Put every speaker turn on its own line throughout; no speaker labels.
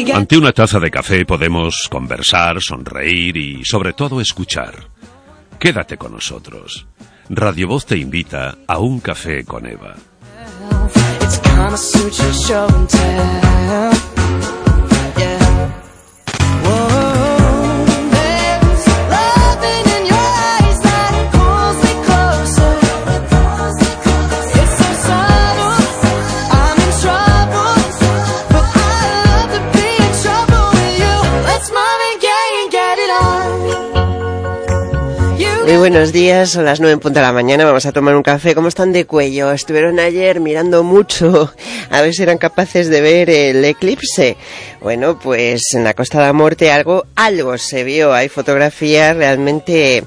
Ante una taza de café podemos conversar, sonreír y, sobre todo, escuchar. Quédate con nosotros. Radio Voz te invita a un café con Eva.
Muy buenos días, son las 9:00 de la mañana, vamos a tomar un café. ¿Cómo están de cuello? Estuvieron ayer mirando mucho a ver si eran capaces de ver el eclipse. Bueno, pues en la Costa da Morte algo se vio. Hay fotografías realmente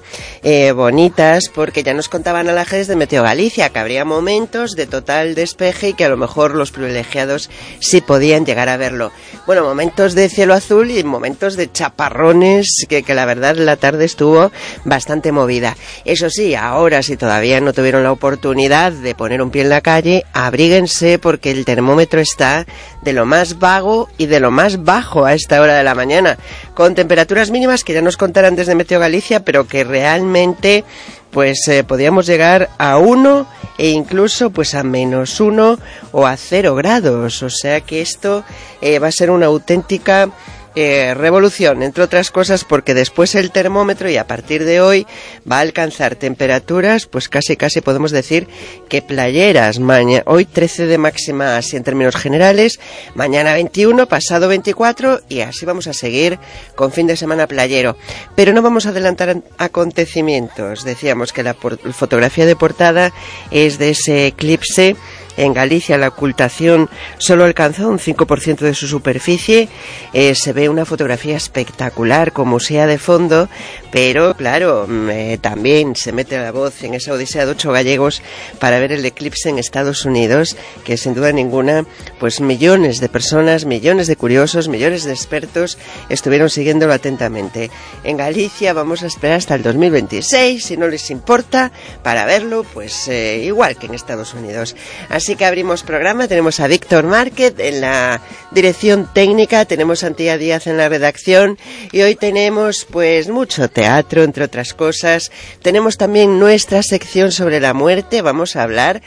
bonitas, porque ya nos contaban a la gente de Meteo Galicia que habría momentos de total despeje y que a lo mejor los privilegiados sí podían llegar a verlo. Bueno, momentos de cielo azul y momentos de chaparrones, que la verdad la tarde estuvo bastante movida. Eso sí, ahora si todavía no tuvieron la oportunidad de poner un pie en la calle, abríguense porque el termómetro está de lo más vago y de lo más bajo a esta hora de la mañana, con temperaturas mínimas que ya nos contarán desde Meteo Galicia, pero que realmente pues podríamos llegar a 1 e incluso pues a -1 o a 0 grados, o sea que esto va a ser una auténtica revolución, entre otras cosas porque después el termómetro, y a partir de hoy va a alcanzar temperaturas pues casi podemos decir que playeras. Hoy 13 de máxima así en términos generales, mañana 21, pasado 24 y así vamos a seguir con fin de semana playero. Pero no vamos a adelantar acontecimientos. Decíamos que la fotografía de portada es de ese eclipse. En Galicia la ocultación solo alcanzó un 5% de su superficie. Se ve una fotografía espectacular con Musea de fondo, pero claro, también se mete la voz en esa odisea de 8 gallegos para ver el eclipse en Estados Unidos, que sin duda ninguna, pues millones de personas, millones de curiosos, millones de expertos estuvieron siguiéndolo atentamente. En Galicia vamos a esperar hasta el 2026, si no les importa, para verlo, pues igual que en Estados Unidos. Así que abrimos programa, tenemos a Víctor Márquez en la dirección técnica, tenemos a Antía Díaz en la redacción y hoy tenemos pues mucho teatro, entre otras cosas. Tenemos también nuestra sección sobre la muerte, vamos a hablar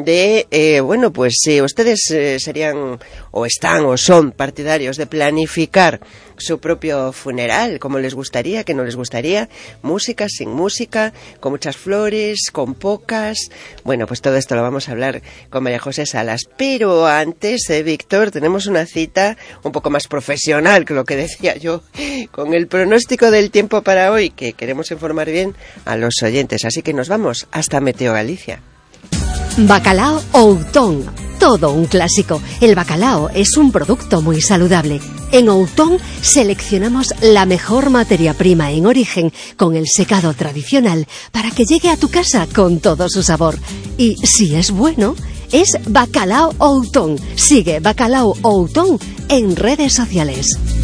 de, bueno, pues si ustedes serían o están o son partidarios de planificar su propio funeral, como les gustaría, que no les gustaría, música, sin música, con muchas flores, con pocas. Bueno, pues todo esto lo vamos a hablar con María José Salas. Pero antes, Víctor, tenemos una cita un poco más profesional, que lo que decía yo, con el pronóstico del tiempo para hoy, que queremos informar bien a los oyentes. Así que nos vamos hasta Meteo Galicia.
Bacalao Outón, todo un clásico. El bacalao es un producto muy saludable. En Outón seleccionamos la mejor materia prima en origen con el secado tradicional para que llegue a tu casa con todo su sabor. Y si es bueno, es Bacalao Outón. Sigue Bacalao Outón en redes sociales.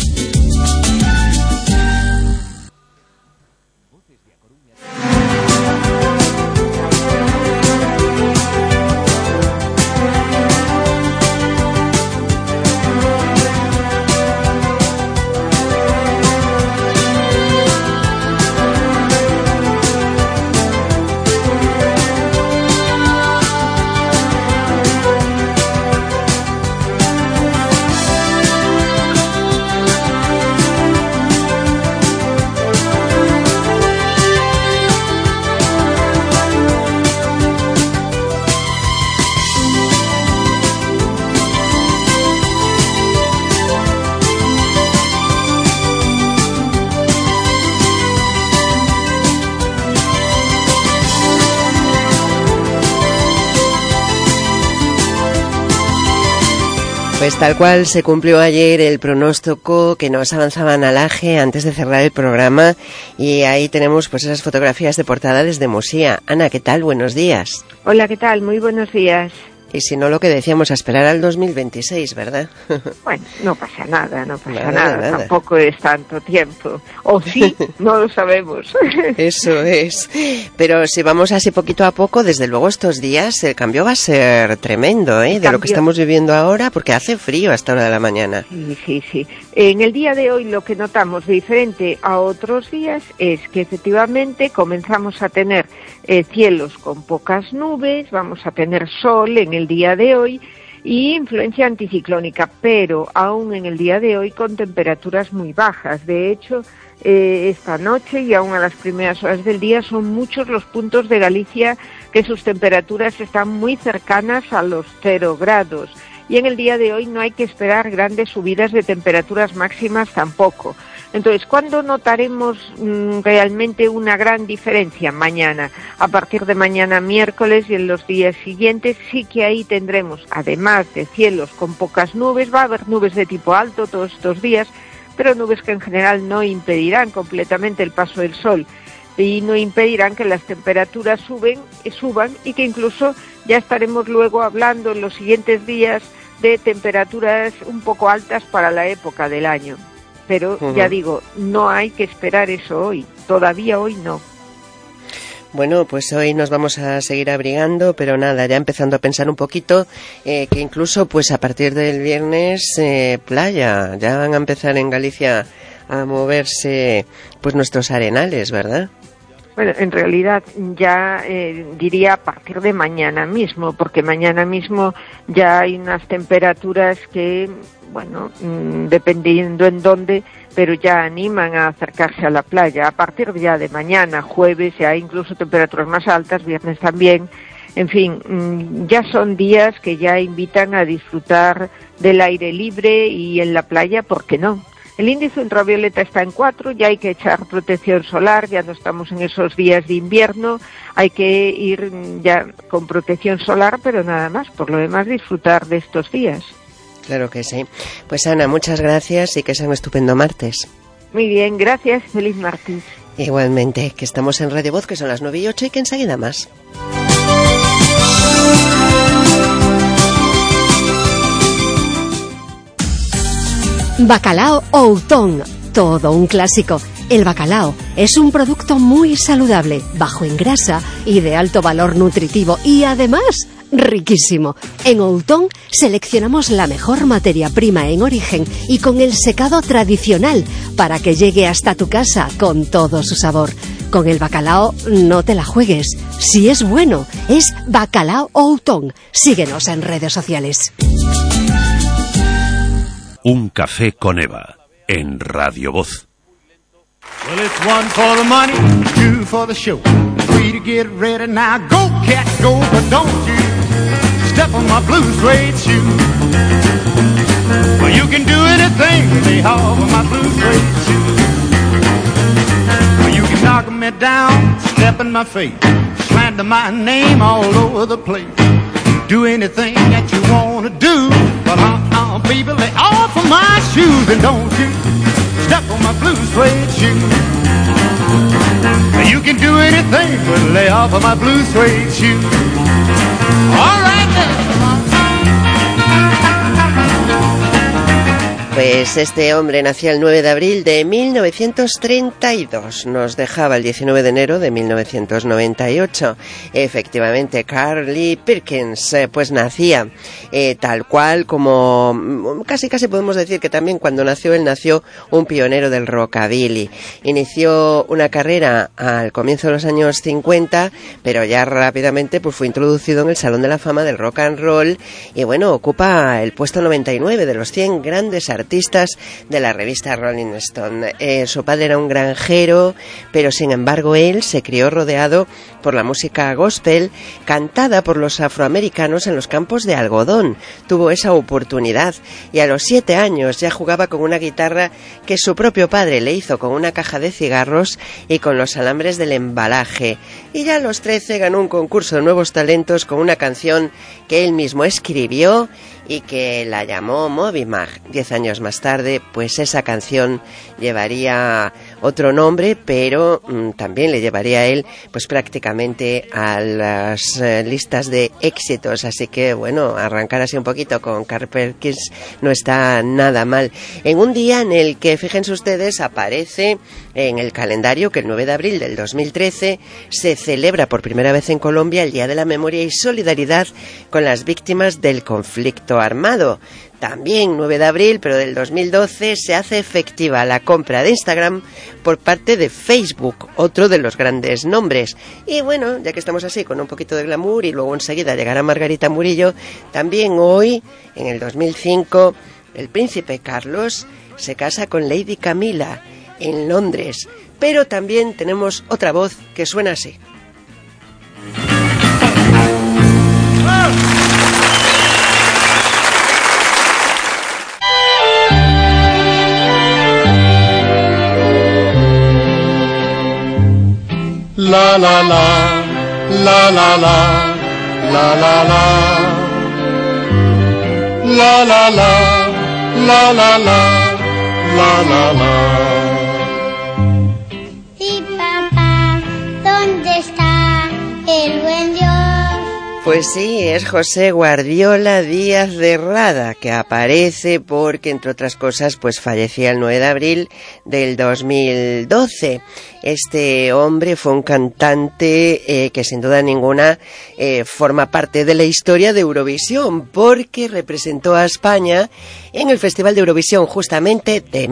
Pues tal cual se cumplió ayer el pronóstico que nos avanzaba Analaje antes de cerrar el programa, y ahí tenemos pues esas fotografías de portada desde Musía. Ana, ¿qué tal? Buenos días.
Hola, ¿qué tal? Muy buenos días.
Y si no, lo que decíamos, a esperar al 2026, ¿verdad?
Bueno, no pasa nada, nada. Tampoco es tanto tiempo. O sí, no lo sabemos.
Eso es. Pero si vamos así poquito a poco, desde luego estos días el cambio va a ser tremendo, ¿eh? De lo que estamos viviendo ahora, porque hace frío a esta hora de la mañana.
Sí. En el día de hoy lo que notamos diferente a otros días es que efectivamente comenzamos a tener cielos con pocas nubes, vamos a tener sol en el día de hoy y influencia anticiclónica, pero aún en el día de hoy con temperaturas muy bajas. De hecho, esta noche y aún a las primeras horas del día son muchos los puntos de Galicia que sus temperaturas están muy cercanas a los 0 grados. Y en el día de hoy no hay que esperar grandes subidas de temperaturas máximas tampoco. Entonces, ¿cuándo notaremos realmente una gran diferencia? Mañana. A partir de mañana miércoles y en los días siguientes sí que ahí tendremos, además de cielos con pocas nubes, va a haber nubes de tipo alto todos estos días, pero nubes que en general no impedirán completamente el paso del sol y no impedirán que las temperaturas suban y que incluso ya estaremos luego hablando en los siguientes días de temperaturas un poco altas para la época del año. Pero ya digo, no hay que esperar eso hoy, todavía hoy no.
Bueno, pues hoy nos vamos a seguir abrigando, pero nada, ya empezando a pensar un poquito que incluso pues a partir del viernes playa, ya van a empezar en Galicia a moverse pues nuestros arenales, ¿verdad?
Bueno, en realidad ya diría a partir de mañana mismo, porque mañana mismo ya hay unas temperaturas que, bueno, dependiendo en dónde, pero ya animan a acercarse a la playa. A partir ya de mañana, jueves, ya hay incluso temperaturas más altas, viernes también. En fin, ya son días que ya invitan a disfrutar del aire libre y en la playa, ¿por qué no? El índice ultravioleta está en 4, ya hay que echar protección solar, ya no estamos en esos días de invierno, hay que ir ya con protección solar, pero nada más, por lo demás disfrutar de estos días.
Claro que sí. Pues Ana, muchas gracias y que sea un estupendo martes.
Muy bien, gracias, feliz martes.
Igualmente, que estamos en Radio Voz, que son las 9:08 y que enseguida más.
Bacalao Outón, todo un clásico. El bacalao es un producto muy saludable, bajo en grasa y de alto valor nutritivo y además riquísimo. En Outón seleccionamos la mejor materia prima en origen y con el secado tradicional para que llegue hasta tu casa con todo su sabor. Con el bacalao no te la juegues. Si es bueno, es Bacalao Outón. Síguenos en redes sociales.
Un café con Eva, en Radio Voz.
Well, it's 1 for the money, 2 for the show. 3 to get ready now. Go, cat, go, but don't you step on my blue suede shoe. Well, you can do anything with the off of my blue suede shoe. Well, you can knock me down, step in my face, slander my name all over the place. Do anything that you want to do, but baby, lay off of my shoes and don't you step on my blue suede shoe. You can do anything, but lay off of my blue suede shoe. All right then.
Pues este hombre nació el 9 de abril de 1932, nos dejaba el 19 de enero de 1998. Efectivamente, Carl Lee Perkins pues nacía tal cual como casi podemos decir que también cuando nació él nació un pionero del rockabilly. Inició una carrera al comienzo de los años 50, pero ya rápidamente pues fue introducido en el Salón de la Fama del Rock and Roll y bueno, ocupa el puesto 99 de los 100 grandes artistas de la revista Rolling Stone. Su padre era un granjero, pero sin embargo él se crió rodeado por la música gospel cantada por los afroamericanos en los campos de algodón. Tuvo esa oportunidad y a los 7 años ya jugaba con una guitarra que su propio padre le hizo con una caja de cigarros y con los alambres del embalaje. Y ya a los 13 ganó un concurso de nuevos talentos con una canción que él mismo escribió y que la llamó Moby Mag. 10 años más tarde, pues esa canción llevaría otro nombre, pero también le llevaría a él pues prácticamente a las listas de éxitos. Así que bueno, arrancar así un poquito con Carl Perkins no está nada mal. En un día en el que, fíjense ustedes, aparece en el calendario que el 9 de abril del 2013 se celebra por primera vez en Colombia el Día de la Memoria y Solidaridad con las víctimas del conflicto armado. También 9 de abril, pero del 2012, se hace efectiva la compra de Instagram por parte de Facebook, otro de los grandes nombres. Y bueno, ya que estamos así con un poquito de glamour y luego enseguida llegará Margarita Murillo, también hoy, en el 2005, el príncipe Carlos se casa con Lady Camila en Londres. Pero también tenemos otra voz que suena así.
La la la, la la la, la la la, la la la, la la la, la la la.
Sí, papá, ¿dónde está el buen Dios?
Pues sí, es José Guardiola Díaz de Rada, que aparece porque, entre otras cosas, pues fallecía el 9 de abril del 2012. Este hombre fue un cantante que sin duda ninguna forma parte de la historia de Eurovisión, porque representó a España en el Festival de Eurovisión justamente de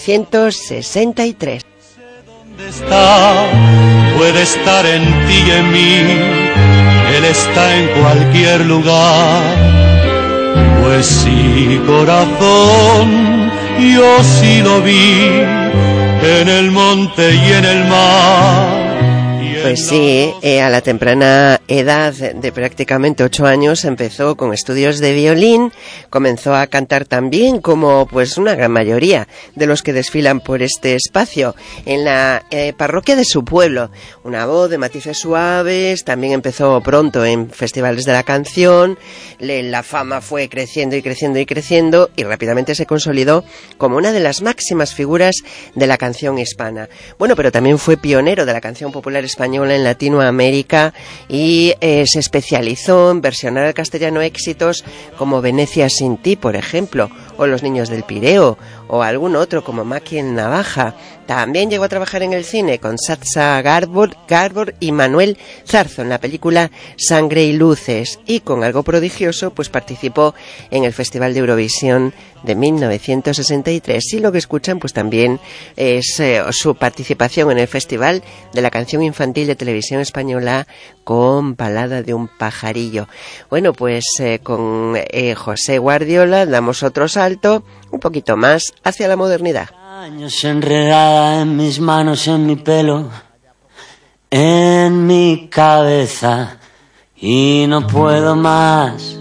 1963.
¿Dónde está? Puede estar en ti y en mí. Él está en cualquier lugar. Pues sí, corazón, yo sí lo vi en el monte y en el mar.
Pues sí, a la temprana edad de prácticamente 8 años empezó con estudios de violín, comenzó a cantar también como pues una gran mayoría de los que desfilan por este espacio en la parroquia de su pueblo. Una voz de matices suaves, también empezó pronto en festivales de la canción, la fama fue creciendo y creciendo y creciendo y rápidamente se consolidó como una de las máximas figuras de la canción hispana. Bueno, pero también fue pionero de la canción popular española en Latinoamérica y se especializó en versionar al castellano éxitos como Venecia sin ti, por ejemplo, o Los niños del Pireo, o algún otro como Maki en Navaja. También llegó a trabajar en el cine con Sacha Garbor y Manuel Zarzo en la película Sangre y Luces, y con algo prodigioso pues participó en el Festival de Eurovisión de 1963, y lo que escuchan pues también es su participación en el Festival de la Canción Infantil de Televisión Española con Balada de un pajarillo. Bueno, pues con José Guardiola damos otro salto un poquito más hacia la modernidad.
Años enredada en mis manos, en mi pelo, en mi cabeza, y no puedo más,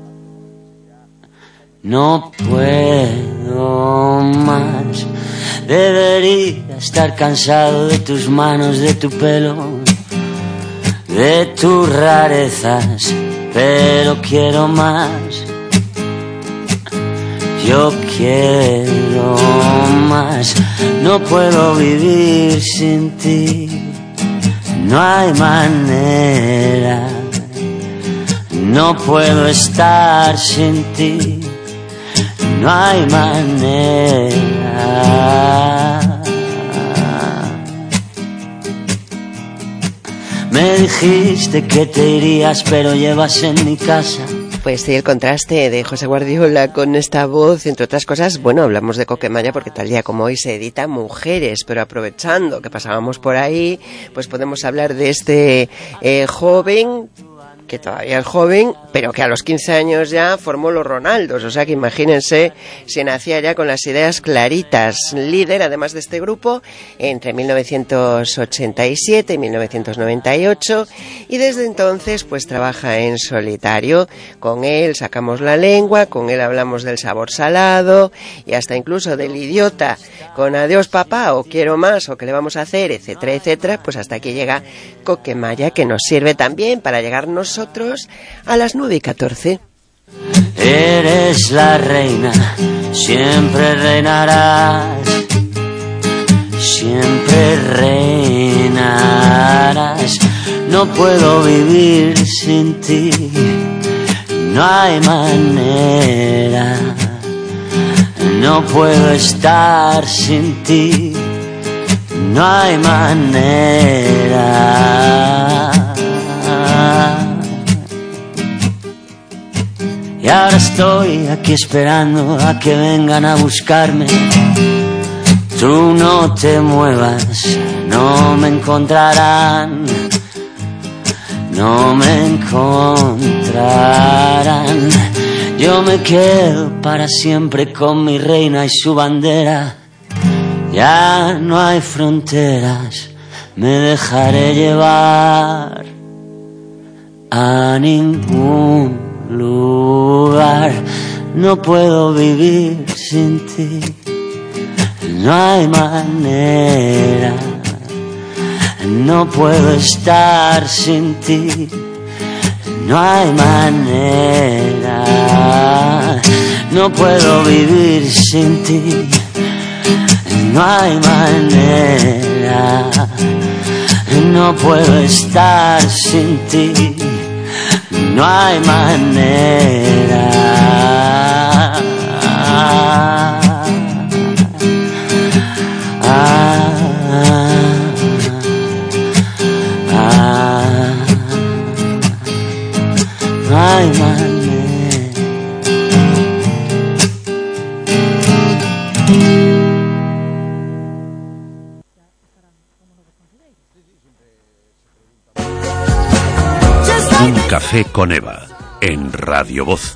no puedo más. Debería estar cansado de tus manos, de tu pelo, de tus rarezas, pero quiero más. Yo quiero más, no puedo vivir sin ti, no hay manera, no puedo estar sin ti, no hay manera. Me dijiste que te irías, pero llevas en mi casa.
Pues sí, el contraste de José Guardiola con esta voz, entre otras cosas, bueno, hablamos de Coquemaya porque tal día como hoy se edita Mujeres, pero aprovechando que pasábamos por ahí, pues podemos hablar de este joven, que todavía es joven, pero que a los 15 años ya formó los Ronaldos, o sea que imagínense si nacía ya con las ideas claritas. Líder, además de este grupo, entre 1987 y 1998, y desde entonces pues trabaja en solitario. Con él sacamos la lengua, con él hablamos del sabor salado, y hasta incluso del idiota, con Adiós papá, o Quiero más, o ¿Qué le vamos a hacer?, etcétera, etcétera. Pues hasta aquí llega Coquemaya, que nos sirve también para llegar nosotros a las 9:14.
Eres la reina, siempre reinarás. siempre reinarás. No puedo vivir sin ti, no hay manera. No puedo estar sin ti, no hay manera. Y ahora estoy aquí esperando a que vengan a buscarme. Tú no te muevas, no me encontrarán. No me encontrarán. Yo me quedo para siempre con mi reina y su bandera. Ya no hay fronteras, me dejaré llevar a ningún lugar. No puedo vivir sin ti, no hay manera. No puedo estar sin ti, no hay manera. No puedo vivir sin ti, no hay manera. No puedo estar sin ti, no hay manera. No hay manera.
Un café con Eva en Radio Voz.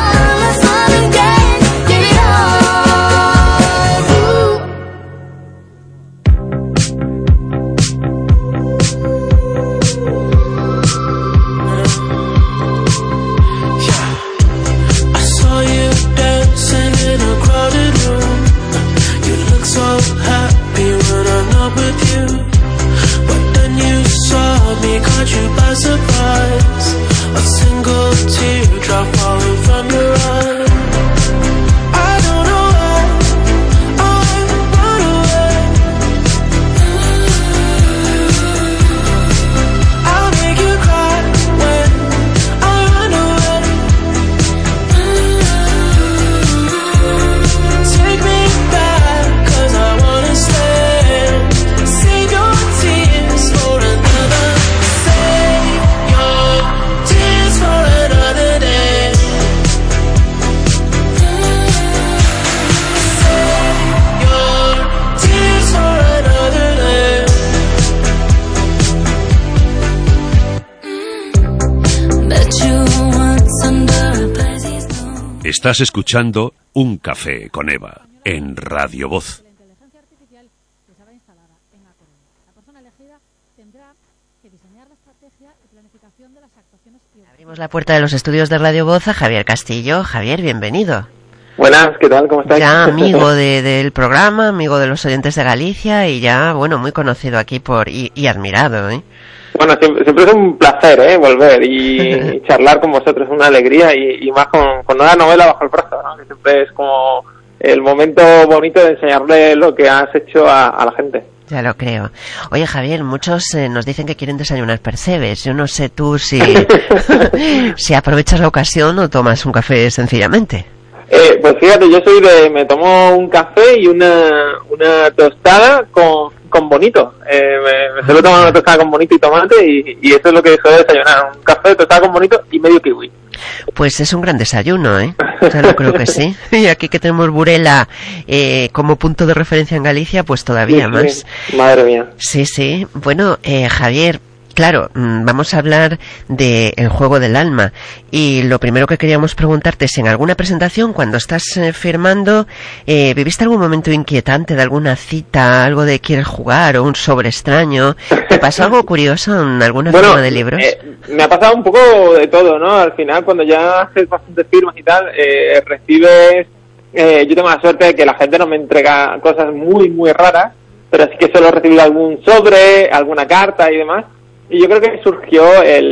Estás escuchando Un Café con Eva en Radio Voz.
La inteligencia artificial que será instalada en A Coruña. La persona elegida tendrá que diseñar la estrategia y planificación de las actuaciones.
Abrimos la puerta de los estudios de Radio Voz a Javier Castillo. Javier, bienvenido.
Buenas, ¿qué tal? ¿Cómo estáis?
Ya amigo del programa, amigo de los oyentes de Galicia y ya, bueno, muy conocido aquí y admirado, ¿eh?
Bueno, siempre es un placer, volver y charlar con vosotros, es una alegría y más con una novela bajo el brazo, ¿no? Que siempre es como el momento bonito de enseñarle lo que has hecho a la gente.
Ya lo creo. Oye, Javier, muchos nos dicen que quieren desayunar percebes. Yo no sé tú si aprovechas la ocasión o tomas un café sencillamente.
Pues fíjate, yo me tomo un café y una tostada con bonito. Me suelo tomar una tostada con bonito y tomate y eso es lo que suelo desayunar, un café, tostada con bonito y medio kiwi.
Pues es un gran desayuno, ¿eh? Ya lo creo que sí. Y aquí que tenemos Burela como punto de referencia en Galicia, pues todavía
sí,
más.
Sí. Madre mía.
Sí. Bueno, Javier, claro, vamos a hablar de El juego del alma. Y lo primero que queríamos preguntarte es, en alguna presentación, cuando estás firmando, ¿viviste algún momento inquietante de alguna cita, algo de quieres jugar o un sobre extraño? ¿Te pasó algo curioso en alguna firma de libros?
Me ha pasado un poco de todo, ¿no? Al final, cuando ya haces bastantes firmas y tal, recibes... yo tengo la suerte de que la gente no me entrega cosas muy, muy raras, pero sí que suelo recibir algún sobre, alguna carta y demás. Y yo creo que surgió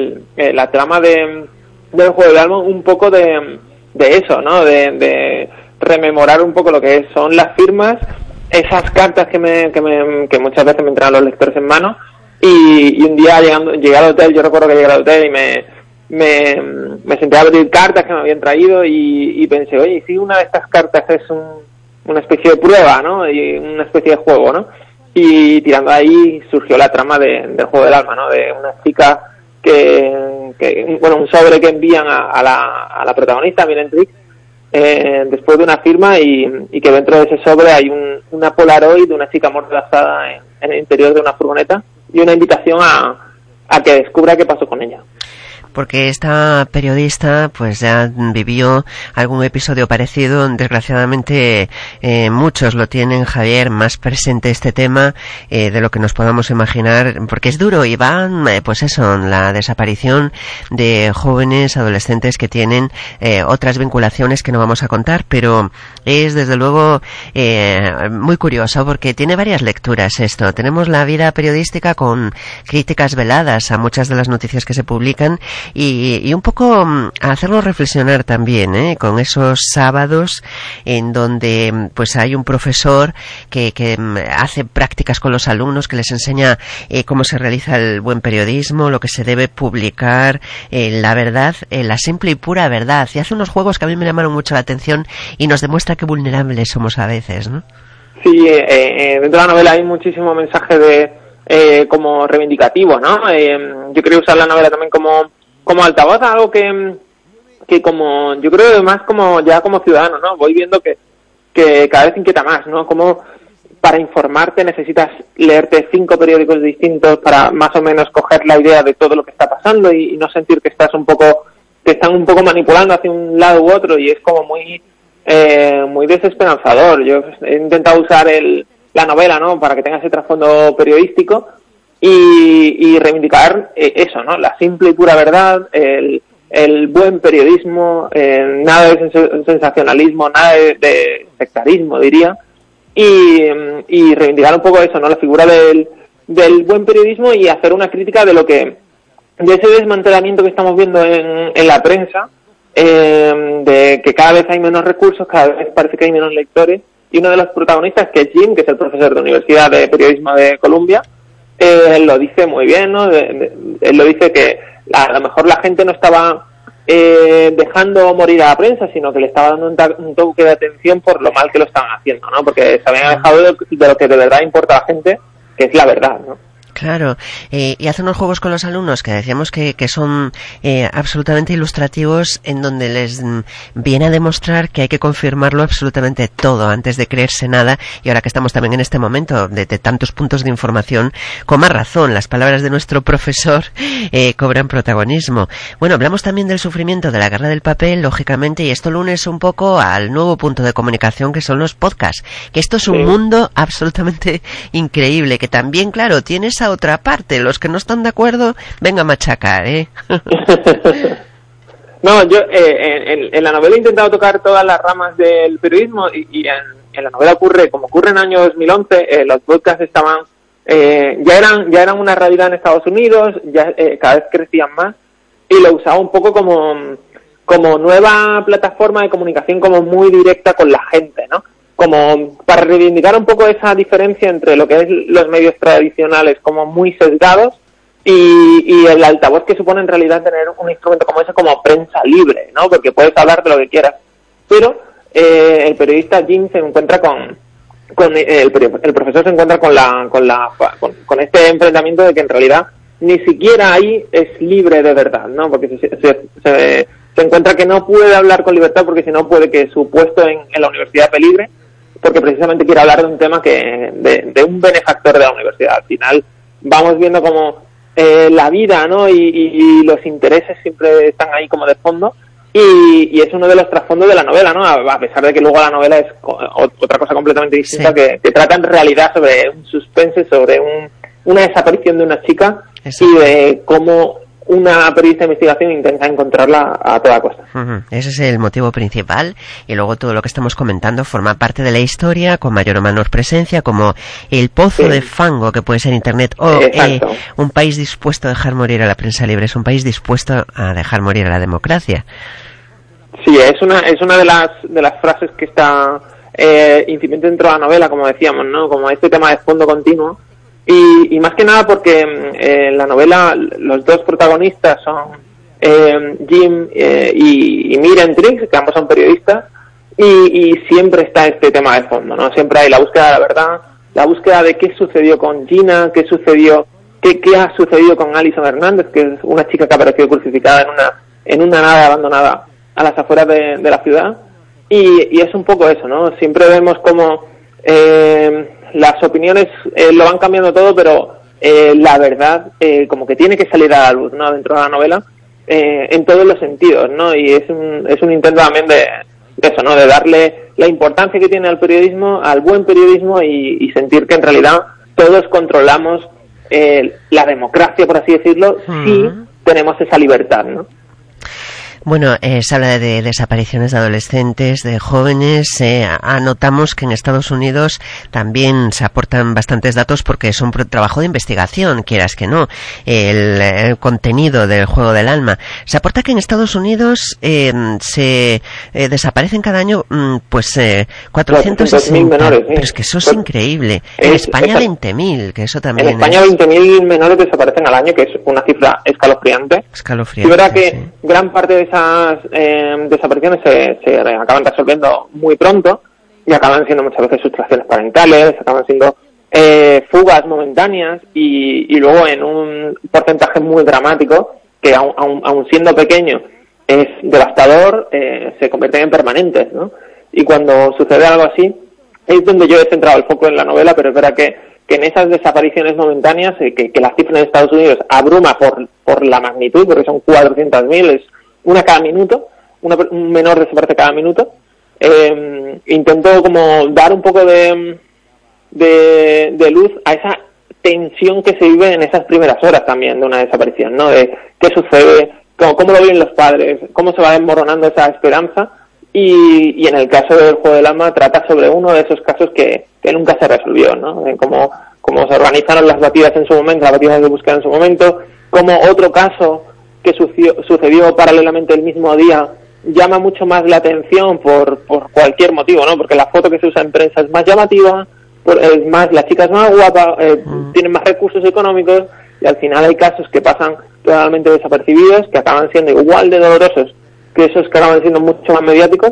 la trama del juego del alma un poco de eso, ¿no? De rememorar un poco lo que son las firmas esas cartas que muchas veces me entraban los lectores en mano, y un día llegué al hotel, yo recuerdo que llegué al hotel y me senté a abrir cartas que me habían traído y pensé, oye, si una de estas cartas es una especie de prueba, ¿no? Y una especie de juego, ¿no? Y tirando ahí surgió la trama del juego del alma, ¿no? De una chica un sobre que envían a la protagonista, Miren Trix, después de una firma, y que dentro de ese sobre hay una Polaroid de una chica amordazada en el interior de una furgoneta y una invitación a que descubra qué pasó con ella.
Porque esta periodista pues ya vivió algún episodio parecido. Desgraciadamente muchos lo tienen, Javier, más presente este tema de lo que nos podamos imaginar, porque es duro, y va pues eso, la desaparición de jóvenes, adolescentes que tienen otras vinculaciones que no vamos a contar, pero es desde luego muy curioso porque tiene varias lecturas esto. Tenemos la vida periodística con críticas veladas a muchas de las noticias que se publican, y un poco a hacernos reflexionar también, con esos sábados en donde pues hay un profesor que hace prácticas con los alumnos, que les enseña cómo se realiza el buen periodismo, lo que se debe publicar, la verdad, la simple y pura verdad, y hace unos juegos que a mí me llamaron mucho la atención y nos demuestra qué vulnerables somos a veces, ¿no?
Sí, dentro de la novela hay muchísimo mensaje de como reivindicativo, ¿no? Yo quería usar la novela también como altavoz, algo que como, yo creo más como ciudadano, ¿no? Voy viendo que cada vez inquieta más, ¿no? Como para informarte necesitas leerte 5 periódicos distintos para más o menos coger la idea de todo lo que está pasando y no sentir que te están un poco manipulando hacia un lado u otro, y es como muy desesperanzador. Yo he intentado usar la novela, ¿no? Para que tenga ese trasfondo periodístico y reivindicar eso, ¿no? La simple y pura verdad, el buen periodismo, nada de sensacionalismo, nada de sectarismo, diría, y reivindicar un poco eso, ¿no? La figura del buen periodismo, y hacer una crítica de ese desmantelamiento que estamos viendo en la prensa, de que cada vez hay menos recursos, cada vez parece que hay menos lectores, y uno de los protagonistas, que es Jim, que es el profesor de Universidad de Periodismo de Columbia, lo dice muy bien, ¿no? Él lo dice que a lo mejor la gente no estaba dejando morir a la prensa, sino que le estaba dando un toque de atención por lo mal que lo estaban haciendo, ¿no? Porque se habían alejado de lo que de verdad importa a la gente, que es la verdad, ¿no?
Claro, y hace unos juegos con los alumnos que decíamos que son absolutamente ilustrativos, en donde les viene a demostrar que hay que confirmarlo absolutamente todo antes de creerse nada, y ahora que estamos también en este momento de tantos puntos de información, con más razón las palabras de nuestro profesor cobran protagonismo. Bueno, hablamos también del sufrimiento de la guerra del papel, lógicamente, y esto lo unes un poco al nuevo punto de comunicación que son los podcasts, que esto es un mundo absolutamente increíble, que también, claro, tiene esa otra parte. Los que no están de acuerdo, venga a machacar,
No, yo en la novela he intentado tocar todas las ramas del periodismo, y en la novela ocurre en el año 2011, los podcasts estaban ya eran una realidad en Estados Unidos, ya cada vez crecían más, y lo usaba un poco como nueva plataforma de comunicación, como muy directa con la gente, ¿no? Como para reivindicar un poco esa diferencia entre lo que es los medios tradicionales como muy sesgados y el altavoz que supone en realidad tener un instrumento como ese, como prensa libre, ¿no? Porque puedes hablar de lo que quieras, pero el periodista Jim se encuentra el profesor se encuentra con este enfrentamiento de que en realidad ni siquiera ahí es libre de verdad, ¿no? Porque se encuentra que no puede hablar con libertad, porque si no puede que su puesto en la universidad peligre, porque precisamente quiere hablar de un tema de un benefactor de la universidad. Al final vamos viendo como la vida, ¿no? Y los intereses siempre están ahí como de fondo, y es uno de los trasfondos de la novela, ¿no? A pesar de que luego la novela es otra cosa completamente distinta, sí, que trata en realidad sobre un suspense, sobre una desaparición de una chica. Exacto. Y de cómo una periodista de investigación intenta encontrarla a toda costa.
Ese es el motivo principal, y luego todo lo que estamos comentando forma parte de la historia, con mayor o menor presencia, como el pozo de fango que puede ser Internet, o un país dispuesto a dejar morir a la prensa libre, es un país dispuesto a dejar morir a la democracia.
Sí, es una de las frases que está incipiente dentro de la novela, como decíamos, ¿no? Como este tema de fondo continuo. Y más que nada porque en la novela los dos protagonistas son Jim y Miriam Triggs, que ambos son periodistas, y siempre está este tema de fondo, ¿no? Siempre hay la búsqueda de la verdad, la búsqueda de qué sucedió con Gina, qué ha sucedido con Alison Hernández, que es una chica que ha aparecido crucificada en una nave abandonada a las afueras de la ciudad. Y es un poco eso, ¿no? Siempre vemos como las opiniones lo van cambiando todo, pero la verdad como que tiene que salir a la luz, ¿no? Dentro de la novela, en todos los sentidos, ¿no? Y es un intento también de eso, ¿no? De darle la importancia que tiene al periodismo, al buen periodismo, y sentir que en realidad todos controlamos la democracia, por así decirlo, si tenemos esa libertad, ¿no?
Bueno, se habla de desapariciones de adolescentes, de jóvenes. Anotamos que en Estados Unidos también se aportan bastantes datos porque es un trabajo de investigación, quieras que no, el contenido del juego del alma. Se aporta que en Estados Unidos se desaparecen cada año 460
menores.
Pero es que eso es increíble. En España 20.000, que eso también.
En España 20.000 menores desaparecen al año, que es una cifra escalofriante.
Escalofriante.
Y verdad que gran parte de esas desapariciones se acaban resolviendo muy pronto y acaban siendo muchas veces sustracciones parentales, acaban siendo fugas momentáneas y luego en un porcentaje muy dramático que aun siendo pequeño es devastador, se convierten en permanentes, ¿no? Y cuando sucede algo así es donde yo he centrado el foco en la novela, pero es verdad que en esas desapariciones momentáneas, que la cifra en Estados Unidos abruma por la magnitud, porque son 400.000, es una cada minuto, un menor desaparece cada minuto. Intento como dar un poco de luz a esa tensión que se vive en esas primeras horas también de una desaparición, ¿no? De qué sucede, cómo lo viven los padres, cómo se va desmoronando esa esperanza, y en el caso del juego del alma trata sobre uno de esos casos que nunca se resolvió, ¿no? De cómo se organizaron las batidas en su momento, las batidas de búsqueda en su momento, cómo otro caso que sucedió paralelamente el mismo día llama mucho más la atención por cualquier motivo, ¿no? Porque la foto que se usa en prensa es más llamativa, la chica es más guapa, tienen más recursos económicos, y al final hay casos que pasan totalmente desapercibidos, que acaban siendo igual de dolorosos que esos que acaban siendo mucho más mediáticos.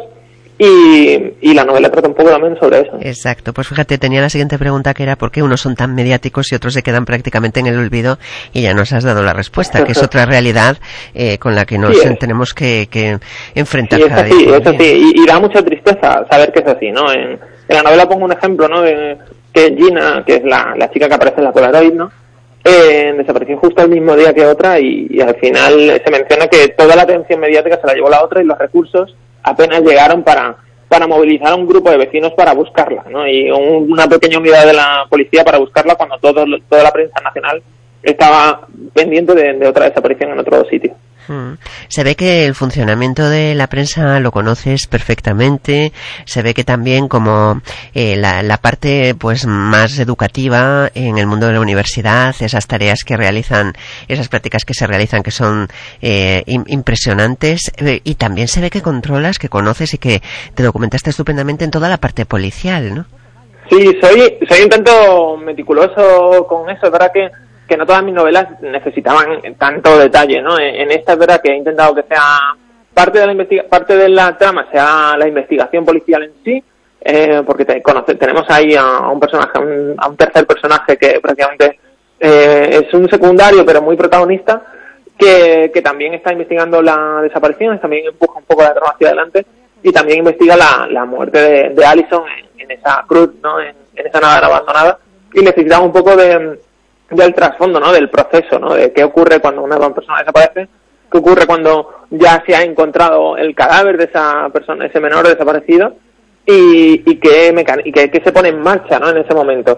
Y la novela trata un poco también sobre eso.
Exacto, pues fíjate, tenía la siguiente pregunta, que era ¿por qué unos son tan mediáticos y otros se quedan prácticamente en el olvido? Y ya nos has dado la respuesta, que es otra realidad con la que nos tenemos que enfrentar cada día.
Es así, y da mucha tristeza saber que es así, ¿no? En la novela pongo un ejemplo, ¿no? De que Gina, que es la chica que aparece en la Polaroid, ¿no? Desapareció justo el mismo día que otra, y al final se menciona que toda la atención mediática se la llevó la otra, y los recursos apenas llegaron para movilizar a un grupo de vecinos para buscarla, ¿no? Y una pequeña unidad de la policía para buscarla, cuando toda la prensa nacional estaba pendiente de otra desaparición en otro sitio.
Se ve que el funcionamiento de la prensa lo conoces perfectamente. Se ve que también como la parte pues más educativa en el mundo de la universidad, esas tareas que realizan, esas prácticas que se realizan, que son impresionantes, y también se ve que controlas, que conoces y que te documentaste estupendamente en toda la parte policial, ¿no?
Sí, soy un tanto meticuloso con eso. Es verdad que no todas mis novelas necesitaban tanto detalle, ¿no? En esta es verdad que he intentado que sea parte de la trama sea la investigación policial en sí, porque tenemos ahí a un personaje, a un tercer personaje que prácticamente es un secundario pero muy protagonista, que también está investigando la desaparición, también empuja un poco la trama hacia adelante, y también investiga la muerte de Alison en esa cruz, ¿no? En esa nave abandonada, y necesitamos un poco del trasfondo, ¿no? Del proceso, ¿no? De qué ocurre cuando una persona desaparece, qué ocurre cuando ya se ha encontrado el cadáver de esa persona, ese menor desaparecido, y qué se pone en marcha, ¿no? En ese momento.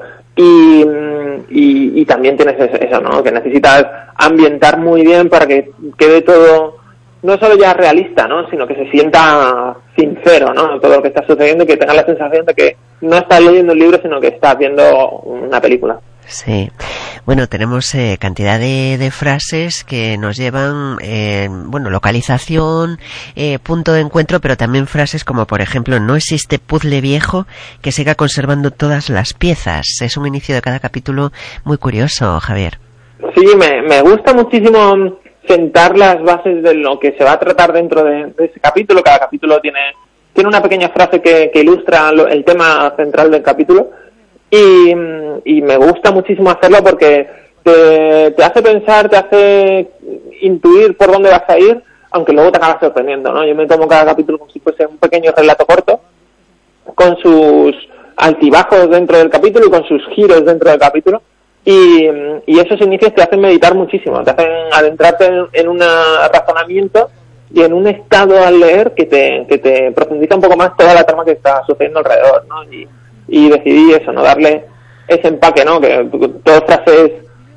Y también tienes eso, ¿no? Que necesitas ambientar muy bien para que quede todo no solo ya realista, ¿no? Sino que se sienta sincero, ¿no? Todo lo que está sucediendo, y que tengas la sensación de que no estás leyendo un libro, sino que estás viendo una película.
Sí. Bueno, tenemos cantidad de frases que nos llevan, localización, punto de encuentro, pero también frases como, por ejemplo, no existe puzzle viejo que siga conservando todas las piezas. Es un inicio de cada capítulo muy curioso, Javier.
Sí, me gusta muchísimo sentar las bases de lo que se va a tratar dentro de ese capítulo. Cada capítulo tiene una pequeña frase que ilustra el tema central del capítulo. Y me gusta muchísimo hacerlo porque te hace pensar, te hace intuir por dónde vas a ir, aunque luego te acabas sorprendiendo, ¿no? Yo me tomo cada capítulo como si fuese un pequeño relato corto, con sus altibajos dentro del capítulo y con sus giros dentro del capítulo, y esos inicios te hacen meditar muchísimo, te hacen adentrarte en un razonamiento y en un estado al leer que te profundiza un poco más toda la trama que está sucediendo alrededor, ¿no? Y decidí eso, no darle ese empaque, ¿no? Que todas frases,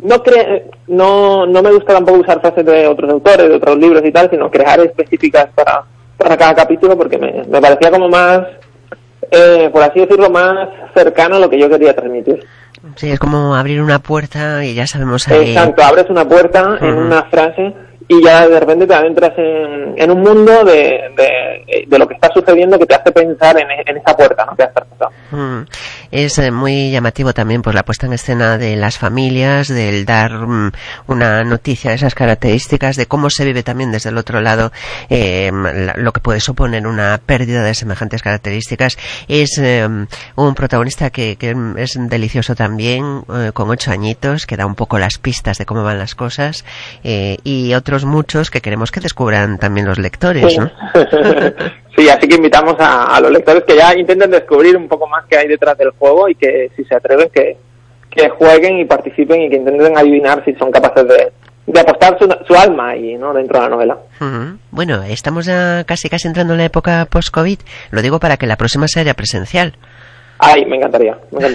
no me gusta tampoco usar frases de otros autores, de otros libros y tal, sino crear específicas para cada capítulo, porque me parecía como más, por así decirlo, más cercano a lo que yo quería transmitir.
Sí, es como abrir una puerta y ya sabemos ahí.
Exacto, abres una puerta en una frase y ya de repente te adentras en un mundo de lo que está sucediendo que te hace pensar en esa puerta, ¿no? Que has pasado.
Es muy llamativo también pues la puesta en escena de las familias, del dar una noticia de esas características, de cómo se vive también desde el otro lado lo que puede suponer una pérdida de semejantes características. Es un protagonista que es delicioso también, con 8 añitos, que da un poco las pistas de cómo van las cosas, y otros muchos que queremos que descubran también los lectores, ¿no?
Sí, así que invitamos a los lectores que ya intenten descubrir un poco más qué hay detrás del juego y que si se atreven que jueguen y participen y que intenten adivinar si son capaces de apostar su alma ahí, ¿no? Dentro de la novela.
Bueno, estamos ya casi entrando en la época post-COVID. Lo digo para que la próxima sea presencial.
Ay, me encantaría.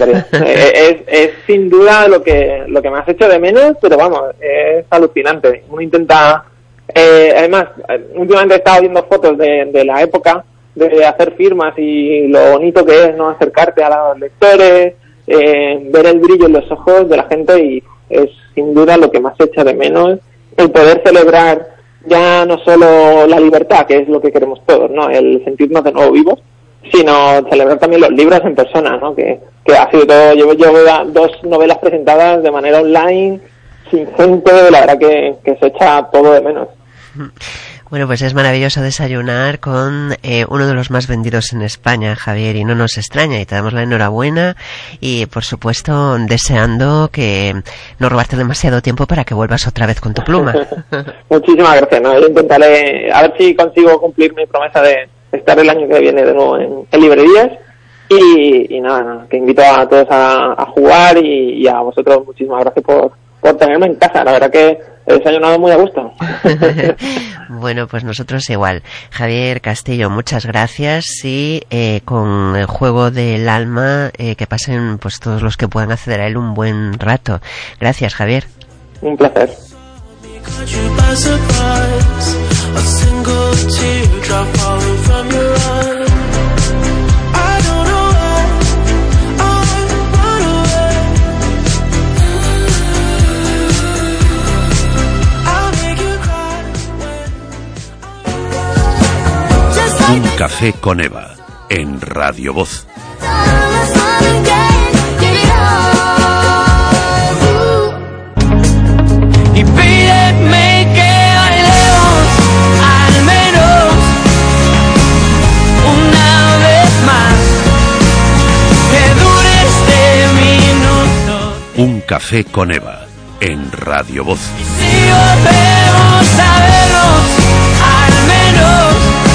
es sin duda lo que me has hecho de menos, pero vamos, es alucinante. Uno intenta, además, últimamente he estado viendo fotos de la época de hacer firmas y lo bonito que es, ¿no? Acercarte a los lectores, ver el brillo en los ojos de la gente, y es sin duda lo que más echa de menos, el poder celebrar ya no solo la libertad, que es lo que queremos todos, ¿no? El sentirnos de nuevo vivos, sino celebrar también los libros en persona, ¿no? Que ha sido todo. Llevo 2 novelas presentadas de manera online, sin gente, la verdad que se echa todo de menos.
Bueno, pues es maravilloso desayunar con uno de los más vendidos en España, Javier, y no nos extraña, y te damos la enhorabuena y, por supuesto, deseando que no robarte demasiado tiempo para que vuelvas otra vez con tu pluma.
Muchísimas gracias, ¿no? Yo intentaré, a ver si consigo cumplir mi promesa de estar el año que viene de nuevo en librerías, y nada, que invito a todos a jugar, y a vosotros muchísimas gracias por tenerme en casa. La verdad que he desayunado muy a gusto.
Bueno, pues nosotros igual. Javier Castillo, muchas gracias, y con el juego del alma, que pasen pues todos los que puedan acceder a él un buen rato. Gracias, Javier.
Un placer.
Un café con Eva, en Radio Voz.
Y pídeme que bailemos al menos una vez más, que dure este minuto.
Un café con Eva, en Radio Voz.
Y si volvemos a vernos al menos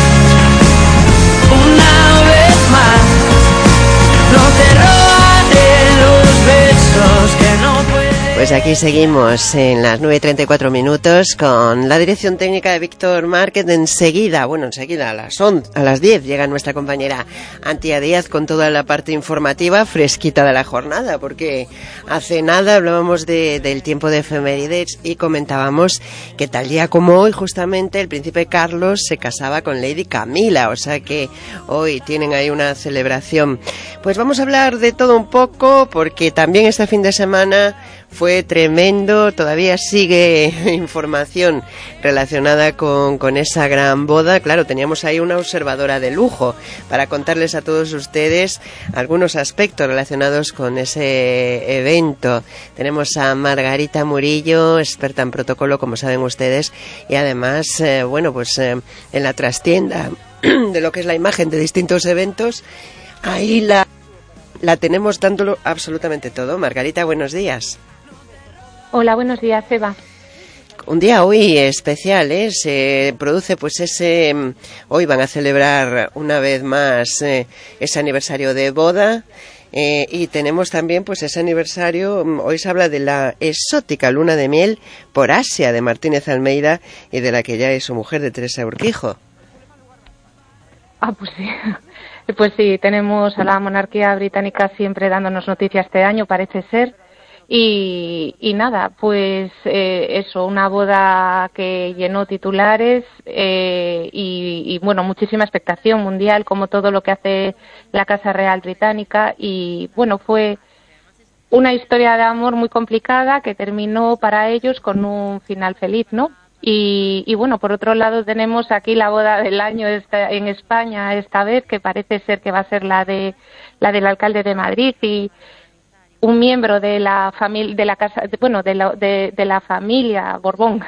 una vez más, no te robaré los besos que no puedes.
Pues aquí seguimos en las 9:34 minutos con la dirección técnica de Víctor Márquez. Enseguida, a las 10 llega nuestra compañera Antía Díaz con toda la parte informativa fresquita de la jornada, porque hace nada hablábamos del tiempo de efemérides y comentábamos que tal día como hoy justamente el príncipe Carlos se casaba con Lady Camila, o sea que hoy tienen ahí una celebración. Pues vamos a hablar de todo un poco, porque también este fin de semana fue tremendo, todavía sigue información relacionada con esa gran boda. Claro, teníamos ahí una observadora de lujo para contarles a todos ustedes algunos aspectos relacionados con ese evento. Tenemos a Margarita Murillo, experta en protocolo, como saben ustedes, y además, en la trastienda de lo que es la imagen de distintos eventos, ahí la tenemos dándolo absolutamente todo. Margarita, buenos días.
Hola, buenos días, Eva.
Un día hoy especial, se produce hoy van a celebrar una vez más ese aniversario de boda, y tenemos también pues ese aniversario. Hoy se habla de la exótica luna de miel por Asia de Martínez Almeida y de la que ya es su mujer, de Teresa Urquijo.
Pues sí. Pues sí, tenemos a la monarquía británica siempre dándonos noticias este año, parece ser. Y nada, pues una boda que llenó titulares y muchísima expectación mundial, como todo lo que hace la Casa Real Británica. Y bueno, fue una historia de amor muy complicada que terminó para ellos con un final feliz, ¿no? Y bueno, por otro lado tenemos aquí la boda del año en España esta vez, que parece ser que va a ser la del alcalde de Madrid, y un miembro de la familia, de la casa, de la familia Borbón.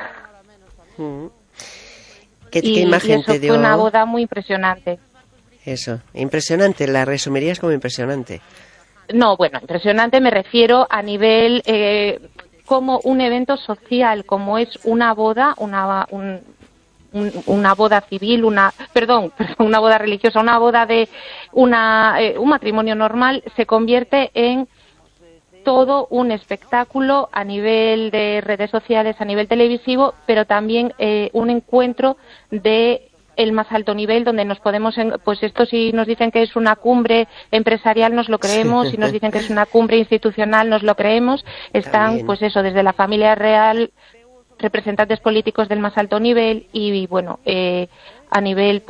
¿Qué imagen
y eso
te dio?
Fue una boda muy impresionante.
Eso, impresionante. ¿La resumirías como impresionante?
No, bueno, impresionante me refiero a nivel como un evento social, como es una boda, una boda civil, una boda religiosa, una boda de un matrimonio normal, se convierte en todo un espectáculo a nivel de redes sociales, a nivel televisivo, pero también un encuentro de el más alto nivel, donde nos podemos, pues esto, si nos dicen que es una cumbre empresarial nos lo creemos, si nos dicen que es una cumbre institucional nos lo creemos. Están también, pues eso, desde la familia real, representantes políticos del más alto nivel y bueno, a nivel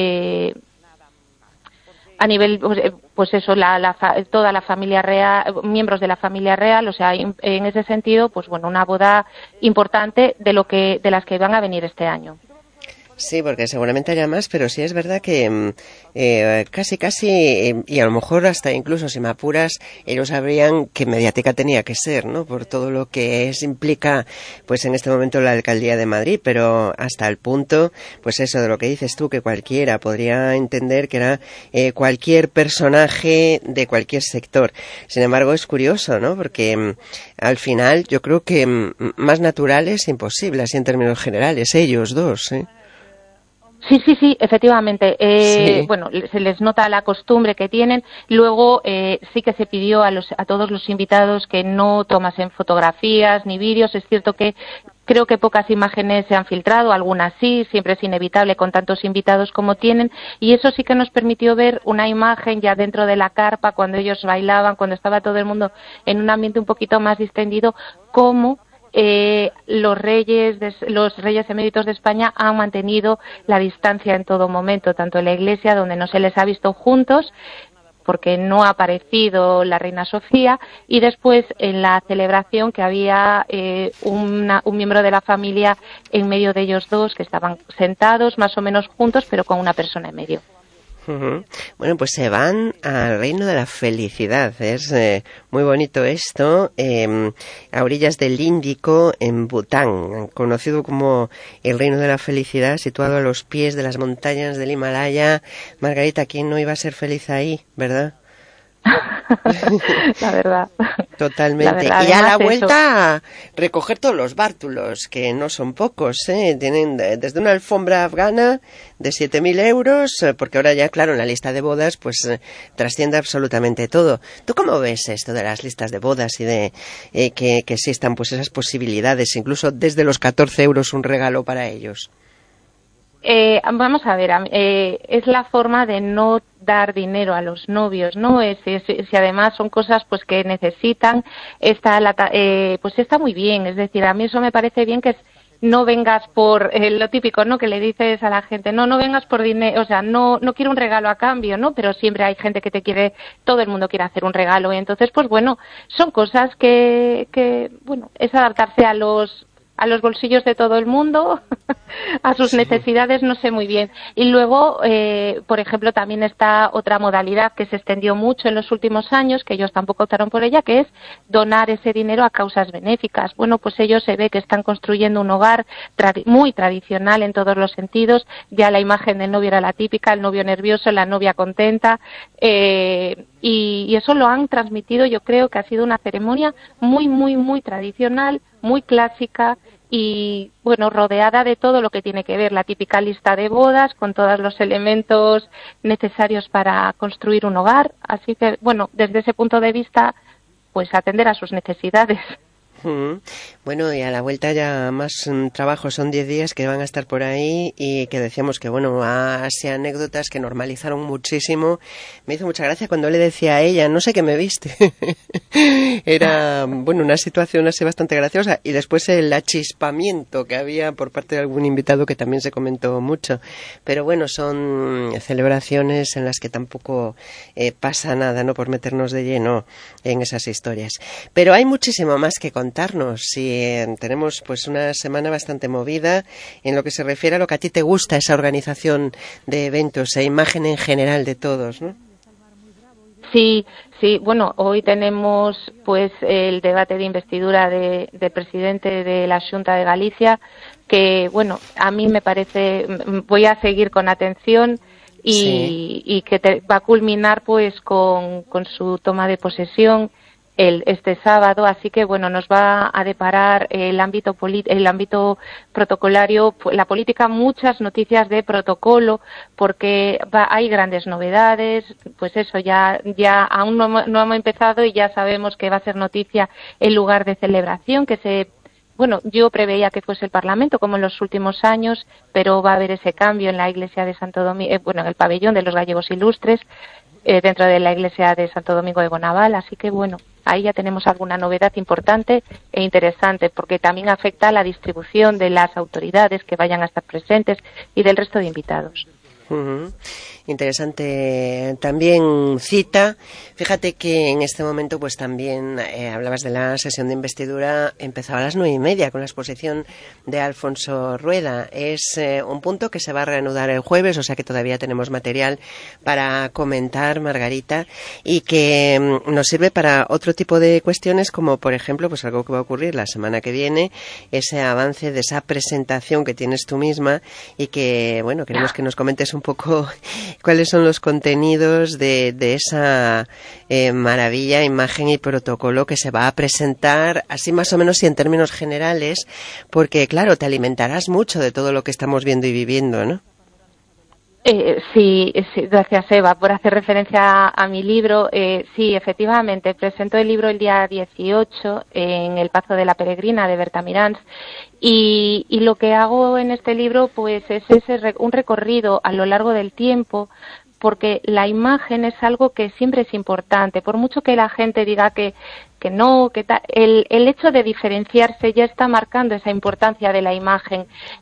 toda la familia real, miembros de la familia real, o sea, en ese sentido, pues bueno, una boda importante de las que van a venir este año.
Sí, porque seguramente haya más, pero sí es verdad que casi, y a lo mejor hasta incluso si me apuras, ellos sabrían qué mediática tenía que ser, ¿no? Por todo lo que implica, pues en este momento la alcaldía de Madrid, pero hasta el punto, pues eso de lo que dices tú, que cualquiera podría entender que era cualquier personaje de cualquier sector. Sin embargo, es curioso, ¿no? Porque al final yo creo que más natural es imposible, así en términos generales, ellos dos, ¿eh?
Sí, efectivamente.
Sí.
Bueno, se les nota la costumbre que tienen. Luego sí que se pidió a todos los invitados que no tomasen fotografías ni vídeos. Es cierto que creo que pocas imágenes se han filtrado, algunas sí, siempre es inevitable con tantos invitados como tienen. Y eso sí que nos permitió ver una imagen ya dentro de la carpa, cuando ellos bailaban, cuando estaba todo el mundo en un ambiente un poquito más distendido, cómo los reyes eméritos de España han mantenido la distancia en todo momento, tanto en la iglesia, donde no se les ha visto juntos porque no ha aparecido la reina Sofía, y después en la celebración que había un miembro de la familia en medio de ellos dos, que estaban sentados más o menos juntos pero con una persona en medio.
Bueno, pues se van al reino de la felicidad. Es muy bonito esto, a orillas del Índico, en Bután, conocido como el reino de la felicidad, situado a los pies de las montañas del Himalaya. Margarita, ¿quién no iba a ser feliz ahí, verdad?
La verdad.
Totalmente.
La verdad,
y a la
además,
vuelta a recoger todos los bártulos, que no son pocos, ¿eh? Tienen desde una alfombra afgana de 7.000 euros, porque ahora ya, claro, en la lista de bodas, pues trasciende absolutamente todo. ¿Tú cómo ves esto de las listas de bodas y de que existan pues esas posibilidades, incluso desde los 14 euros un regalo para ellos?
Vamos a ver, es la forma de no dar dinero a los novios, ¿no? Si además son cosas pues que necesitan, pues está muy bien. Es decir, a mí eso me parece bien, que no vengas por lo típico, ¿no? Que le dices a la gente, no vengas por dinero, o sea, no quiero un regalo a cambio, ¿no? Pero siempre hay gente que te quiere, todo el mundo quiere hacer un regalo, y entonces, pues bueno, son cosas que bueno, es adaptarse a los bolsillos de todo el mundo, a sus necesidades, no sé muy bien. Y luego, por ejemplo, también está otra modalidad que se extendió mucho en los últimos años, que ellos tampoco optaron por ella, que es donar ese dinero a causas benéficas. Bueno, pues ellos se ve que están construyendo un hogar muy tradicional en todos los sentidos. Ya la imagen del novio era la típica, el novio nervioso, la novia contenta, y eso lo han transmitido. Yo creo que ha sido una ceremonia muy, muy, muy tradicional, muy clásica, y bueno, rodeada de todo lo que tiene que ver la típica lista de bodas, con todos los elementos necesarios para construir un hogar. Así que bueno, desde ese punto de vista, pues atender a sus necesidades.
Bueno, y a la vuelta ya más trabajo, son 10 días que van a estar por ahí, y que decíamos que bueno, así anécdotas que normalizaron muchísimo. Me hizo mucha gracia cuando le decía a ella, no sé qué me viste. Era bueno, una situación así bastante graciosa, y después el achispamiento que había por parte de algún invitado, que también se comentó mucho. Pero bueno, son celebraciones en las que tampoco pasa nada, ¿no?, por meternos de lleno en esas historias. Pero hay muchísimo más que contarnos, y tenemos pues una semana bastante movida en lo que se refiere a lo que a ti te gusta, esa organización de eventos e imagen en general de todos, ¿no?
Sí, bueno, hoy tenemos pues el debate de investidura de presidente de la Xunta de Galicia, que bueno, a mí me parece, voy a seguir con atención, y que va a culminar pues con su toma de posesión este sábado. Así que bueno, nos va a deparar el ámbito protocolario, la política, muchas noticias de protocolo, porque hay grandes novedades. Pues eso, ya aún no hemos empezado, y ya sabemos que va a ser noticia el lugar de celebración, bueno, yo preveía que fuese el Parlamento, como en los últimos años, pero va a haber ese cambio en la iglesia de Santo Domingo, en el pabellón de los gallegos ilustres, dentro de la iglesia de Santo Domingo de Bonaval. Así que bueno, ahí ya tenemos alguna novedad importante e interesante, porque también afecta a la distribución de las autoridades que vayan a estar presentes y del resto de invitados.
Interesante también cita. Fíjate que en este momento pues también hablabas de la sesión de investidura, empezaba a las 9:30 con la exposición de Alfonso Rueda. Es un punto que se va a reanudar el jueves, o sea que todavía tenemos material para comentar, Margarita, y que nos sirve para otro tipo de cuestiones, como por ejemplo pues algo que va a ocurrir la semana que viene, ese avance de esa presentación que tienes tú misma, y que bueno, queremos que nos comentes un poco cuáles son los contenidos de esa maravilla, imagen y protocolo que se va a presentar, así más o menos y en términos generales, porque claro, te alimentarás mucho de todo lo que estamos viendo y viviendo, ¿no?
Sí, gracias, Eva, por hacer referencia a mi libro. Sí, efectivamente, presento el libro el día 18 en el Pazo de la Peregrina de Berta Mirans, y lo que hago en este libro pues es un recorrido a lo largo del tiempo, porque la imagen es algo que siempre es importante, por mucho que la gente diga que no, que tal, el hecho de diferenciarse ya está marcando esa importancia de la imagen,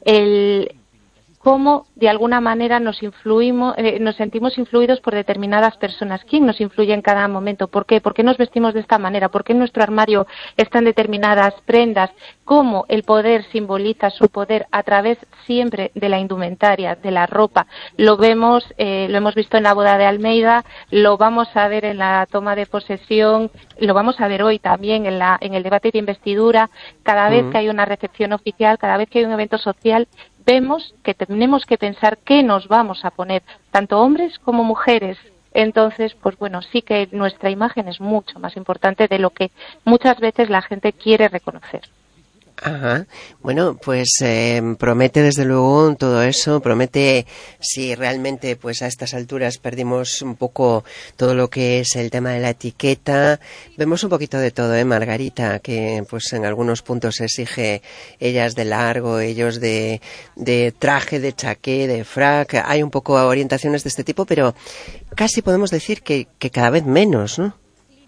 cómo de alguna manera nos sentimos influidos por determinadas personas. ¿Quién nos influye en cada momento? ¿Por qué? ¿Por qué nos vestimos de esta manera? ¿Por qué en nuestro armario están determinadas prendas? ¿Cómo el poder simboliza su poder a través siempre de la indumentaria, de la ropa? Lo vemos, lo hemos visto en la boda de Almeida, lo vamos a ver en la toma de posesión, lo vamos a ver hoy también en el debate de investidura. Cada vez que hay una recepción oficial, cada vez que hay un evento social, vemos que tenemos que pensar qué nos vamos a poner, tanto hombres como mujeres. Entonces, pues bueno, sí que nuestra imagen es mucho más importante de lo que muchas veces la gente quiere reconocer.
Ajá. Bueno, pues promete desde luego todo eso, promete, si realmente pues a estas alturas perdimos un poco todo lo que es el tema de la etiqueta, vemos un poquito de todo, Margarita, que pues en algunos puntos se exige ellas de largo, ellos de traje, de chaqué, de frac, hay un poco orientaciones de este tipo, pero casi podemos decir que cada vez menos, ¿no?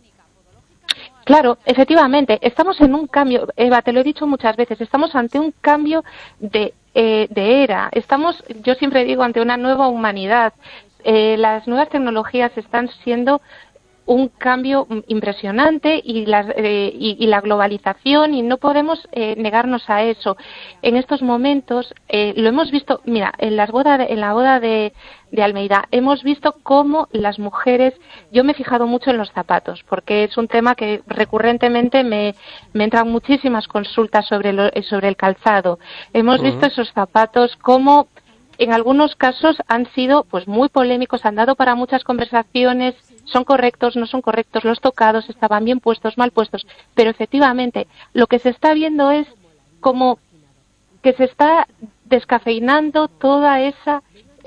Claro, efectivamente, estamos en un cambio, Eva, te lo he dicho muchas veces, estamos ante un cambio de era, estamos, yo siempre digo, ante una nueva humanidad. Las nuevas tecnologías están siendo un cambio impresionante y la globalización, y no podemos negarnos a eso. En estos momentos lo hemos visto, mira, en la boda de Almeida, hemos visto cómo las mujeres, yo me he fijado mucho en los zapatos, porque es un tema que recurrentemente me entran muchísimas consultas sobre el calzado. Hemos visto esos zapatos como en algunos casos han sido pues muy polémicos, han dado para muchas conversaciones, son correctos, no son correctos, los tocados estaban bien puestos, mal puestos, pero efectivamente lo que se está viendo es como que se está descafeinando toda esa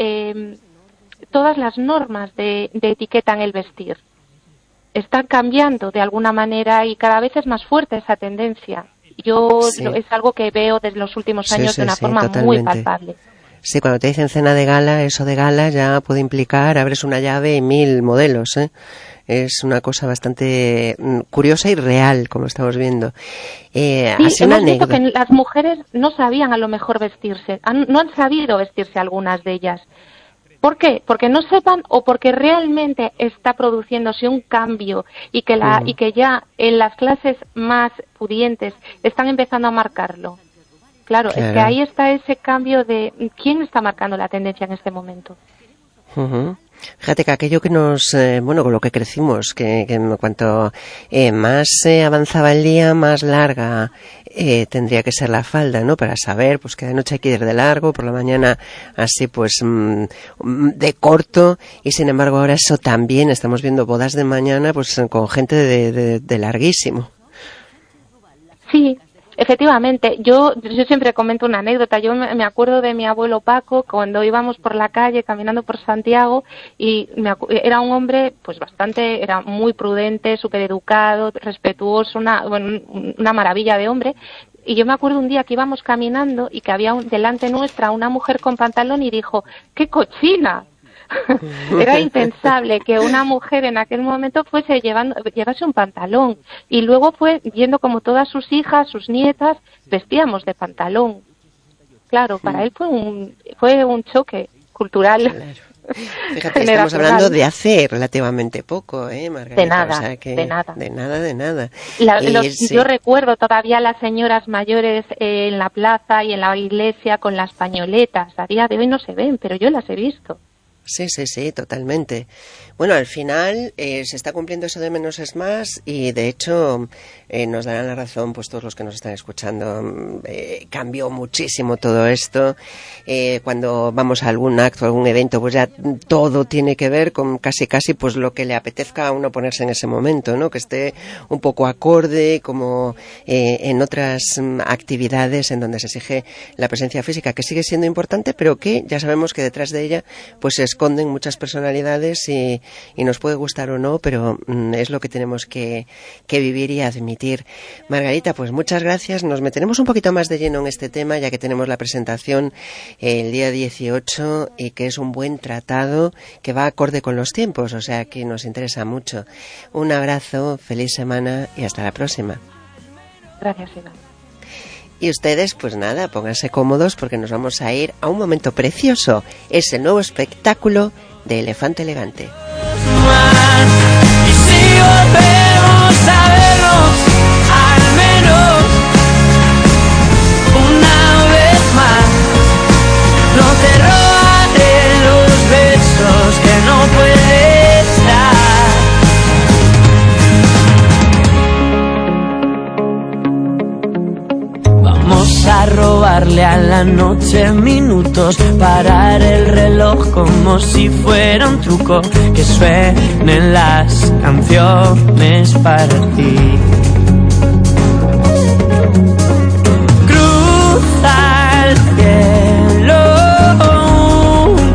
todas las normas de etiqueta en el vestir. Están cambiando de alguna manera y cada vez es más fuerte esa tendencia. Es algo que veo desde los últimos años de una forma totalmente muy palpable.
Sí, cuando te dicen cena de gala, eso de gala ya puede implicar, abres una llave y 1000 modelos, ¿eh? Es una cosa bastante curiosa y real, como estamos viendo.
Sí, hemos visto que las mujeres no sabían a lo mejor vestirse, no han sabido vestirse algunas de ellas. ¿Por qué? Porque no sepan o porque realmente está produciéndose un cambio y que ya en las clases más pudientes están empezando a marcarlo. Claro, es que ahí está ese cambio de quién está marcando la tendencia en este momento.
Fíjate que aquello que nos, con lo que crecimos, que en cuanto más avanzaba el día, más larga tendría que ser la falda, ¿no? Para saber, pues que de noche hay que ir de largo, por la mañana así, pues de corto, y sin embargo ahora eso también, estamos viendo bodas de mañana, pues con gente de larguísimo.
Sí. Efectivamente, yo siempre comento una anécdota. Yo me acuerdo de mi abuelo Paco cuando íbamos por la calle caminando por Santiago y era un hombre pues era muy prudente, súper educado, respetuoso, una maravilla de hombre. Y yo me acuerdo un día que íbamos caminando y que había delante nuestra una mujer con pantalón y dijo, ¡qué cochina! Era impensable que una mujer en aquel momento llevase un pantalón, y luego fue viendo como todas sus hijas, sus nietas vestíamos de pantalón. Claro, para él fue un choque cultural.
Claro. Fíjate, estamos hablando de hace relativamente poco, Margarita.
De nada,
o sea que de nada.
Yo recuerdo todavía a las señoras mayores en la plaza y en la iglesia con las pañoletas. A día de hoy no se ven, pero yo las he visto.
Sí, totalmente. Bueno, al final se está cumpliendo eso de menos es más, y de hecho nos darán la razón pues todos los que nos están escuchando. Cambió muchísimo todo esto. Cuando vamos a algún acto, algún evento, pues ya todo tiene que ver con casi pues lo que le apetezca a uno ponerse en ese momento, ¿no? Que esté un poco acorde, como en otras actividades en donde se exige la presencia física, que sigue siendo importante, pero que ya sabemos que detrás de ella pues se esconden muchas personalidades y nos puede gustar o no, pero es lo que tenemos que vivir y admitir. Margarita, pues muchas gracias. Nos meteremos un poquito más de lleno en este tema, ya que tenemos la presentación el día 18 y que es un buen tratado que va acorde con los tiempos, o sea que nos interesa mucho. Un abrazo, feliz semana y hasta la próxima.
Gracias, Eva.
Y ustedes, pues nada, pónganse cómodos porque nos vamos a ir a un momento precioso. Es el nuevo espectáculo de Elefante Elegante.
Y si volvemos a vernos, al menos una vez más, no te robaré los besos que no puedes dar. Vamos a robar
robarle a la noche minutos, parar el reloj como si fuera un truco, que suenen las canciones para ti. Cruza el cielo un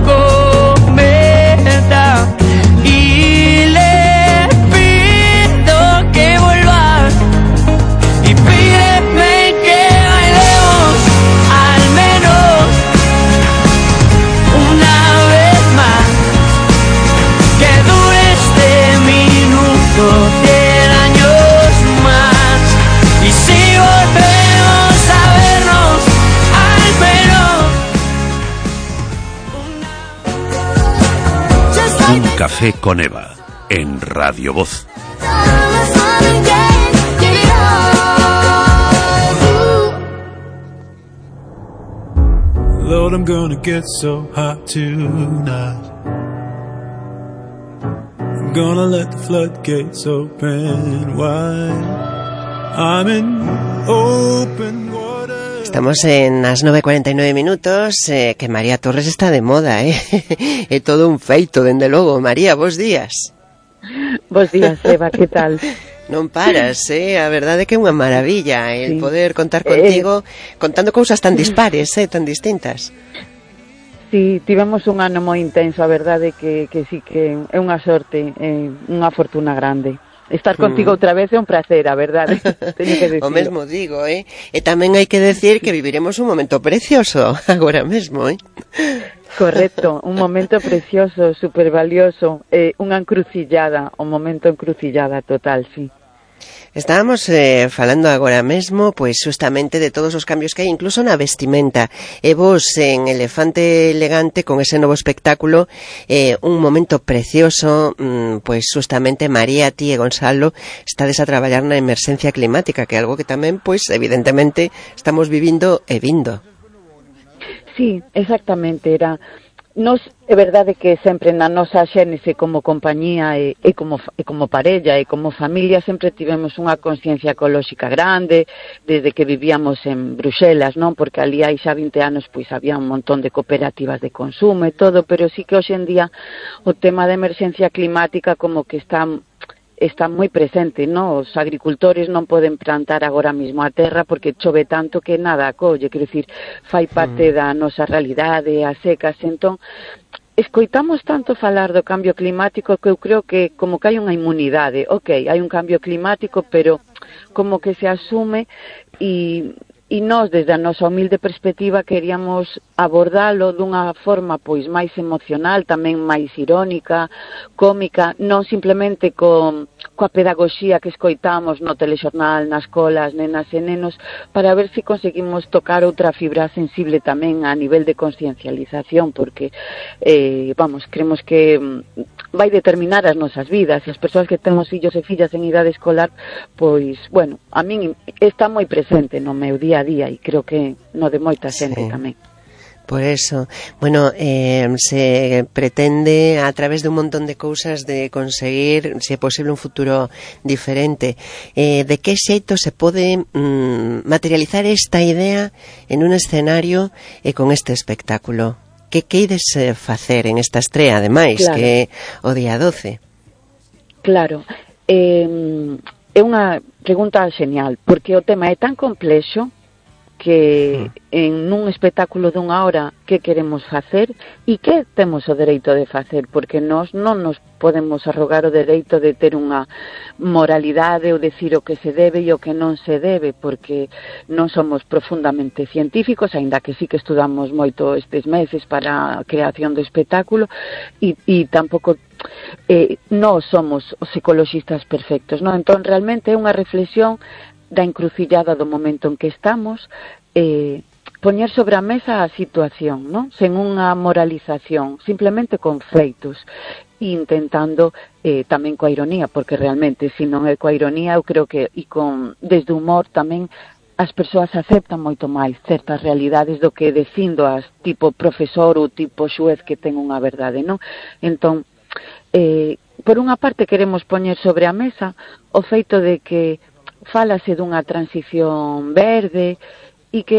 cometa y le pido que vuelva y pídeme que bailemos al menos una vez más, que dure este minuto 10 años más, y si volvemos a vernos al menos
Un café con Eva en Radio Voz.
Lord, I'm gonna get so hot tonight. I'm gonna let the floodgates open wide. I'm in open water.
Estamos en las 9:49 minutos, que María Torres está de moda, É todo un feito, dende logo. María, bos días.
Bos días, Eva, que tal?
Non paras, a verdade é que é unha maravilla el poder contar contigo contando cousas tan dispares, tan distintas.
Sí, tivemos un ano moi intenso, a verdade que sí que é unha sorte, unha fortuna grande. Estar contigo outra vez é un placer, a verdade. Teño que decir.
O mesmo digo, E tamén hai que decir que viviremos un momento precioso agora mesmo,
Correcto, un momento precioso, super valioso, unha encrucillada, un momento encrucillada total, sí.
Estábamos falando agora mesmo, pois justamente de todos os cambios que hai, incluso na vestimenta. E vos en Elefante Elegante, con ese novo espectáculo, un momento precioso, pois justamente María, ti e Gonzalo estades a traballar na emerxencia climática, que é algo que tamén, pois evidentemente, estamos vivindo e vindo.
Sí, exactamente, era... Nos, é verdade que sempre na nosa xénese como compañía e como parella e como familia sempre tivemos unha consciencia ecolóxica grande desde que vivíamos en Bruxelas, non? Porque ali hai xa 20 anos pois había un montón de cooperativas de consumo e todo, pero sí que hoxe en día o tema da emerxencia climática como que está moi presente, non? Os agricultores non poden plantar agora mesmo a terra porque chove tanto que nada acolle, quero dicir, fai parte da nosa realidade, as secas, entón escoitamos tanto falar do cambio climático que eu creo que como que hai unha inmunidade, hai un cambio climático, pero como que se asume e nós, desde a nosa humilde perspectiva, queríamos abordalo dunha forma pois máis emocional, tamén máis irónica, cómica, non simplemente coa pedagogía que escoitamos no telexornal, nas escolas, nenas e nenos, para ver se conseguimos tocar outra fibra sensible tamén a nivel de conciencialización, porque, creemos que vai determinar as nosas vidas, e as persoas que temos fillos e fillas en idade escolar, pois, a min está moi presente no meu día a día e creo que no de moita xente tamén.
Por eso, se pretende a través de un montón de cousas de conseguir, se é posible, un futuro diferente. De que xeito se pode materializar esta idea en un escenario e con este espectáculo? Que ides facer en esta estrea, ademais, claro, que é o día 12?
Claro, é unha pregunta genial, porque o tema é tan complexo que en un espectáculo dunha hora que queremos facer e que temos o dereito de facer, porque nós non nos podemos arrogar o dereito de ter unha moralidade ou decir o que se debe e o que non se debe, porque non somos profundamente científicos, aínda que sí que estudamos moito estes meses para a creación do espectáculo e tampouco nós somos os ecologistas perfectos, non? Entón realmente é unha reflexión da encrucillada do momento en que estamos, poñer sobre a mesa a situación, non? Sen unha moralización, simplemente con feitos, intentando tamén coa ironía, porque realmente se non é coa ironía, eu creo que desde o humor tamén as persoas aceptan moito máis certas realidades do que dicindo as tipo profesor ou tipo xuez que ten unha verdade, non? Entón, por unha parte queremos poñer sobre a mesa o feito de que fálase dunha transición verde e que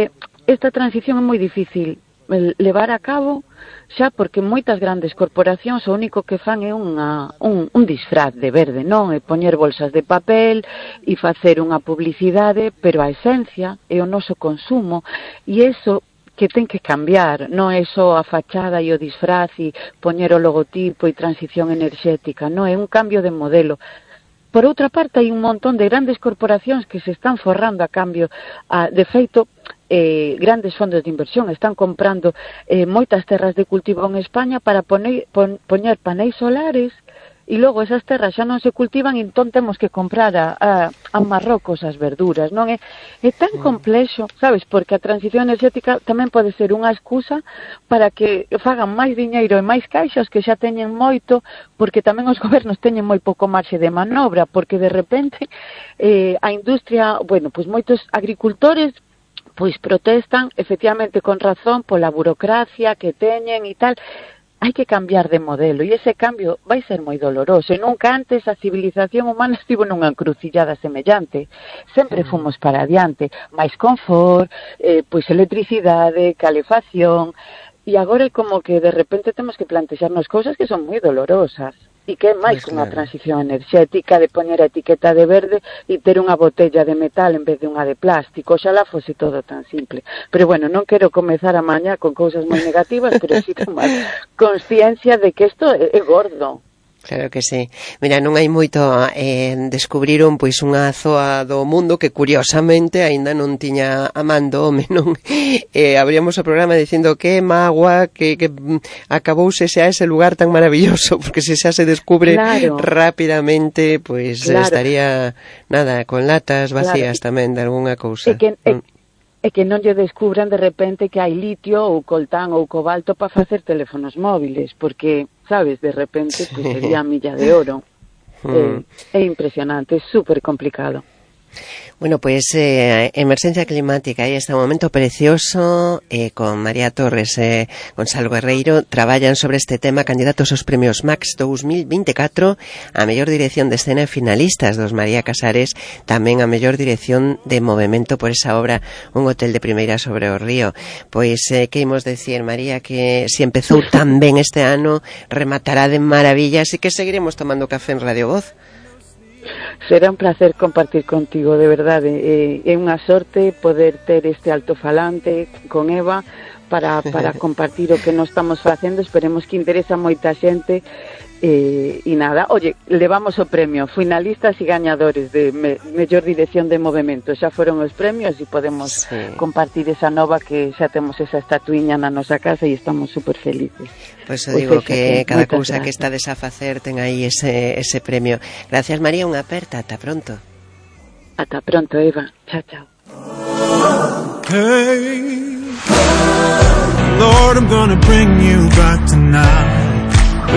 esta transición é moi difícil levar a cabo, xa porque moitas grandes corporacións o único que fan é un disfraz de verde, non? É poñer bolsas de papel e facer unha publicidade, pero a esencia é o noso consumo, e iso que ten que cambiar, non é só a fachada e o disfraz e poñer o logotipo e transición enerxética, non, é un cambio de modelo. Por outra parte, hai un montón de grandes corporacións que se están forrando a cambio, de feito, grandes fondos de inversión están comprando moitas terras de cultivo en España para poñer paneis solares, e logo esas terras xa non se cultivan, e entón temos que comprar a Marrocos as verduras, non? É tan complexo, sabes, porque a transición enerxética tamén pode ser unha excusa para que fagan máis diñeiro e máis caixas que xa teñen moito, porque tamén os gobernos teñen moi pouco marxe de manobra, porque de repente a industria, bueno, pois moitos agricultores pois protestan, efectivamente con razón, pola burocracia que teñen e tal. Hai que cambiar de modelo, e ese cambio vai ser moi doloroso, e nunca antes a civilización humana estivo nunha encrucillada semellante. Sempre fomos para adiante, máis confort, pois electricidade, calefacción, e agora é como que de repente temos que plantexarnos cousas que son moi dolorosas. E que é máis unha transición enerxética de poñer a etiqueta de verde e ter unha botella de metal en vez de unha de plástico. Oxalá fose todo tan simple. Pero bueno, non quero comezar a mañá con cousas moi negativas, pero sí tomar consciencia de que isto é gordo.
Claro que sí. Mira, non hai moito, descubriron pois unha zoa do mundo que curiosamente aínda non tiña a mando, non? Abríamos o programa dicindo que magua, que acabouse xa ese lugar tan maravilloso, porque se xa se descubre rapidamente, pois estaría nada, con latas vacías tamén de algunha cousa.
E que non lle descubran de repente que hai litio ou coltán ou cobalto para facer teléfonos móviles, porque, sabes, de repente pues, sería a milla de oro. É impresionante, é super complicado.
Bueno, pues emerxencia climática, aí está un momento precioso, con María Torres e Gonzalo Guerreiro traballan sobre este tema, candidatos aos premios Max 2024, a mellor dirección de escena e finalistas dos María Casares, tamén a mellor dirección de movimento por esa obra Un hotel de primeira sobre o río. Pois, que imos decir, María, que se empezou tan ben este ano, rematará de maravillas e que seguiremos tomando café en Radio Voz.
Será un placer compartir contigo, de verdade. É unha sorte poder ter este altofalante con Eva para compartir o que nos estamos facendo. Esperemos que interesa moita xente. E nada, oye, levamos o premio, finalistas e gañadores de mellor dirección de movimento. Xa foron os premios e podemos compartir esa nova, que xa temos esa estatuiña na nosa casa e estamos super felices.
Pois eu digo que cada cousa que estades a facer ten aí ese premio. Gracias, María, unha aperta, ata pronto.
Ata pronto, Eva. Chao, chao.
Hey, Lord, I'm gonna bring you back tonight.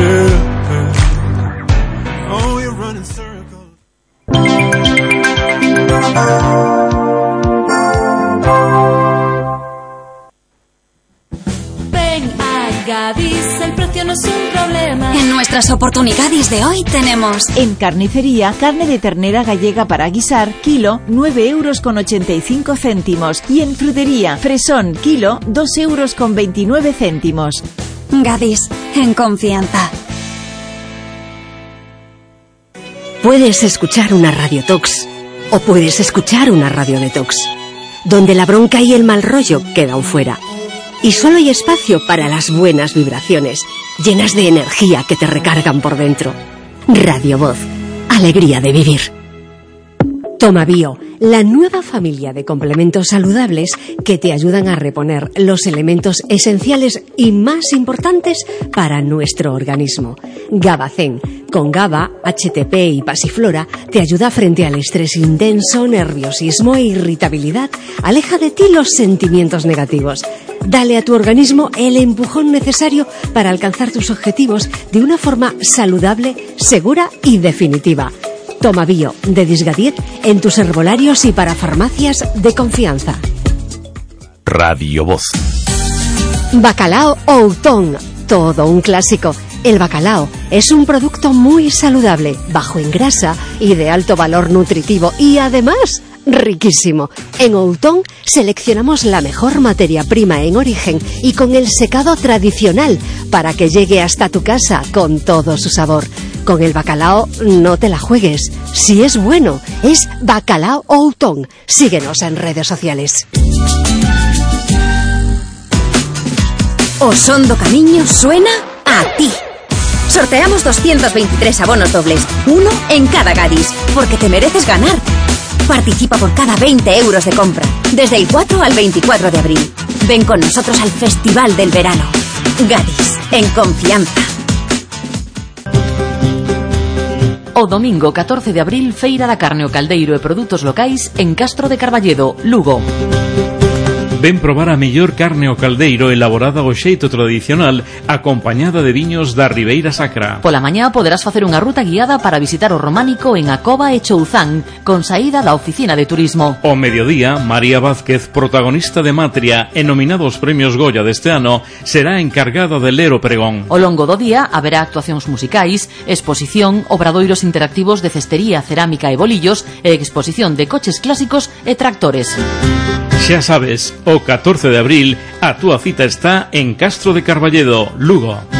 Oh, you're running circles.
Ven a Gadis, el precio no es un problema.
En nuestras oportunidades de hoy tenemos:
en carnicería, carne de ternera gallega para guisar, kilo, 9,85 €. Y en frutería, fresón, kilo, 2,29 €.
Gadis, en confianza.
Puedes escuchar una Radio Tox o puedes escuchar una Radio Detox, donde la bronca y el mal rollo quedan fuera. Y solo hay espacio para las buenas vibraciones, llenas de energía que te recargan por dentro. Radio Voz, alegría de vivir. Toma Bio, la nueva familia de complementos saludables que te ayudan a reponer los elementos esenciales y más importantes para nuestro organismo. Gabacén, con GABA, HTP y pasiflora, te ayuda frente al estrés intenso, nerviosismo e irritabilidad. Aleja de ti los sentimientos negativos. Dale a tu organismo el empujón necesario para alcanzar tus objetivos de una forma saludable, segura y definitiva. Toma Bio, de Disgadiet, en tus herbolarios y para farmacias de confianza.
Radio Voz.
Bacalao Outón, todo un clásico. El bacalao es un producto muy saludable, bajo en grasa y de alto valor nutritivo, y además riquísimo. En Outón seleccionamos la mejor materia prima en origen y con el secado tradicional para que llegue hasta tu casa con todo su sabor. Con el bacalao no te la juegues. Si es bueno, es Bacalao Outón. Síguenos en redes sociales.
Osondo Camiño suena a ti. Sorteamos 223 abonos dobles, uno en cada Gadis, porque te mereces ganar. Participa por cada 20 euros de compra, desde el 4 al 24 de abril. Ven con nosotros al Festival del Verano. Gadis, en confianza.
O domingo 14 de abril, Feira da Carne o Caldeiro e Produtos Locais en Castro de Carballedo, Lugo.
Ven probar a mellor carne o caldeiro elaborada ao xeito tradicional, acompañada de viños da Ribeira Sacra.
Pola mañá poderás facer unha ruta guiada para visitar o románico en Acova e Chouzán, con saída da oficina de turismo.
O mediodía, María Vázquez, protagonista de Matria e nominada aos premios Goya deste ano, será encargada de ler o pregón.
O longo do día haberá actuacións musicais, exposición, obradoiros interactivos de cestería, cerámica e bolillos e exposición de coches clásicos e tractores.
Xa sabes, o 14 de abril a túa cita está en Castro de Carballedo, Lugo.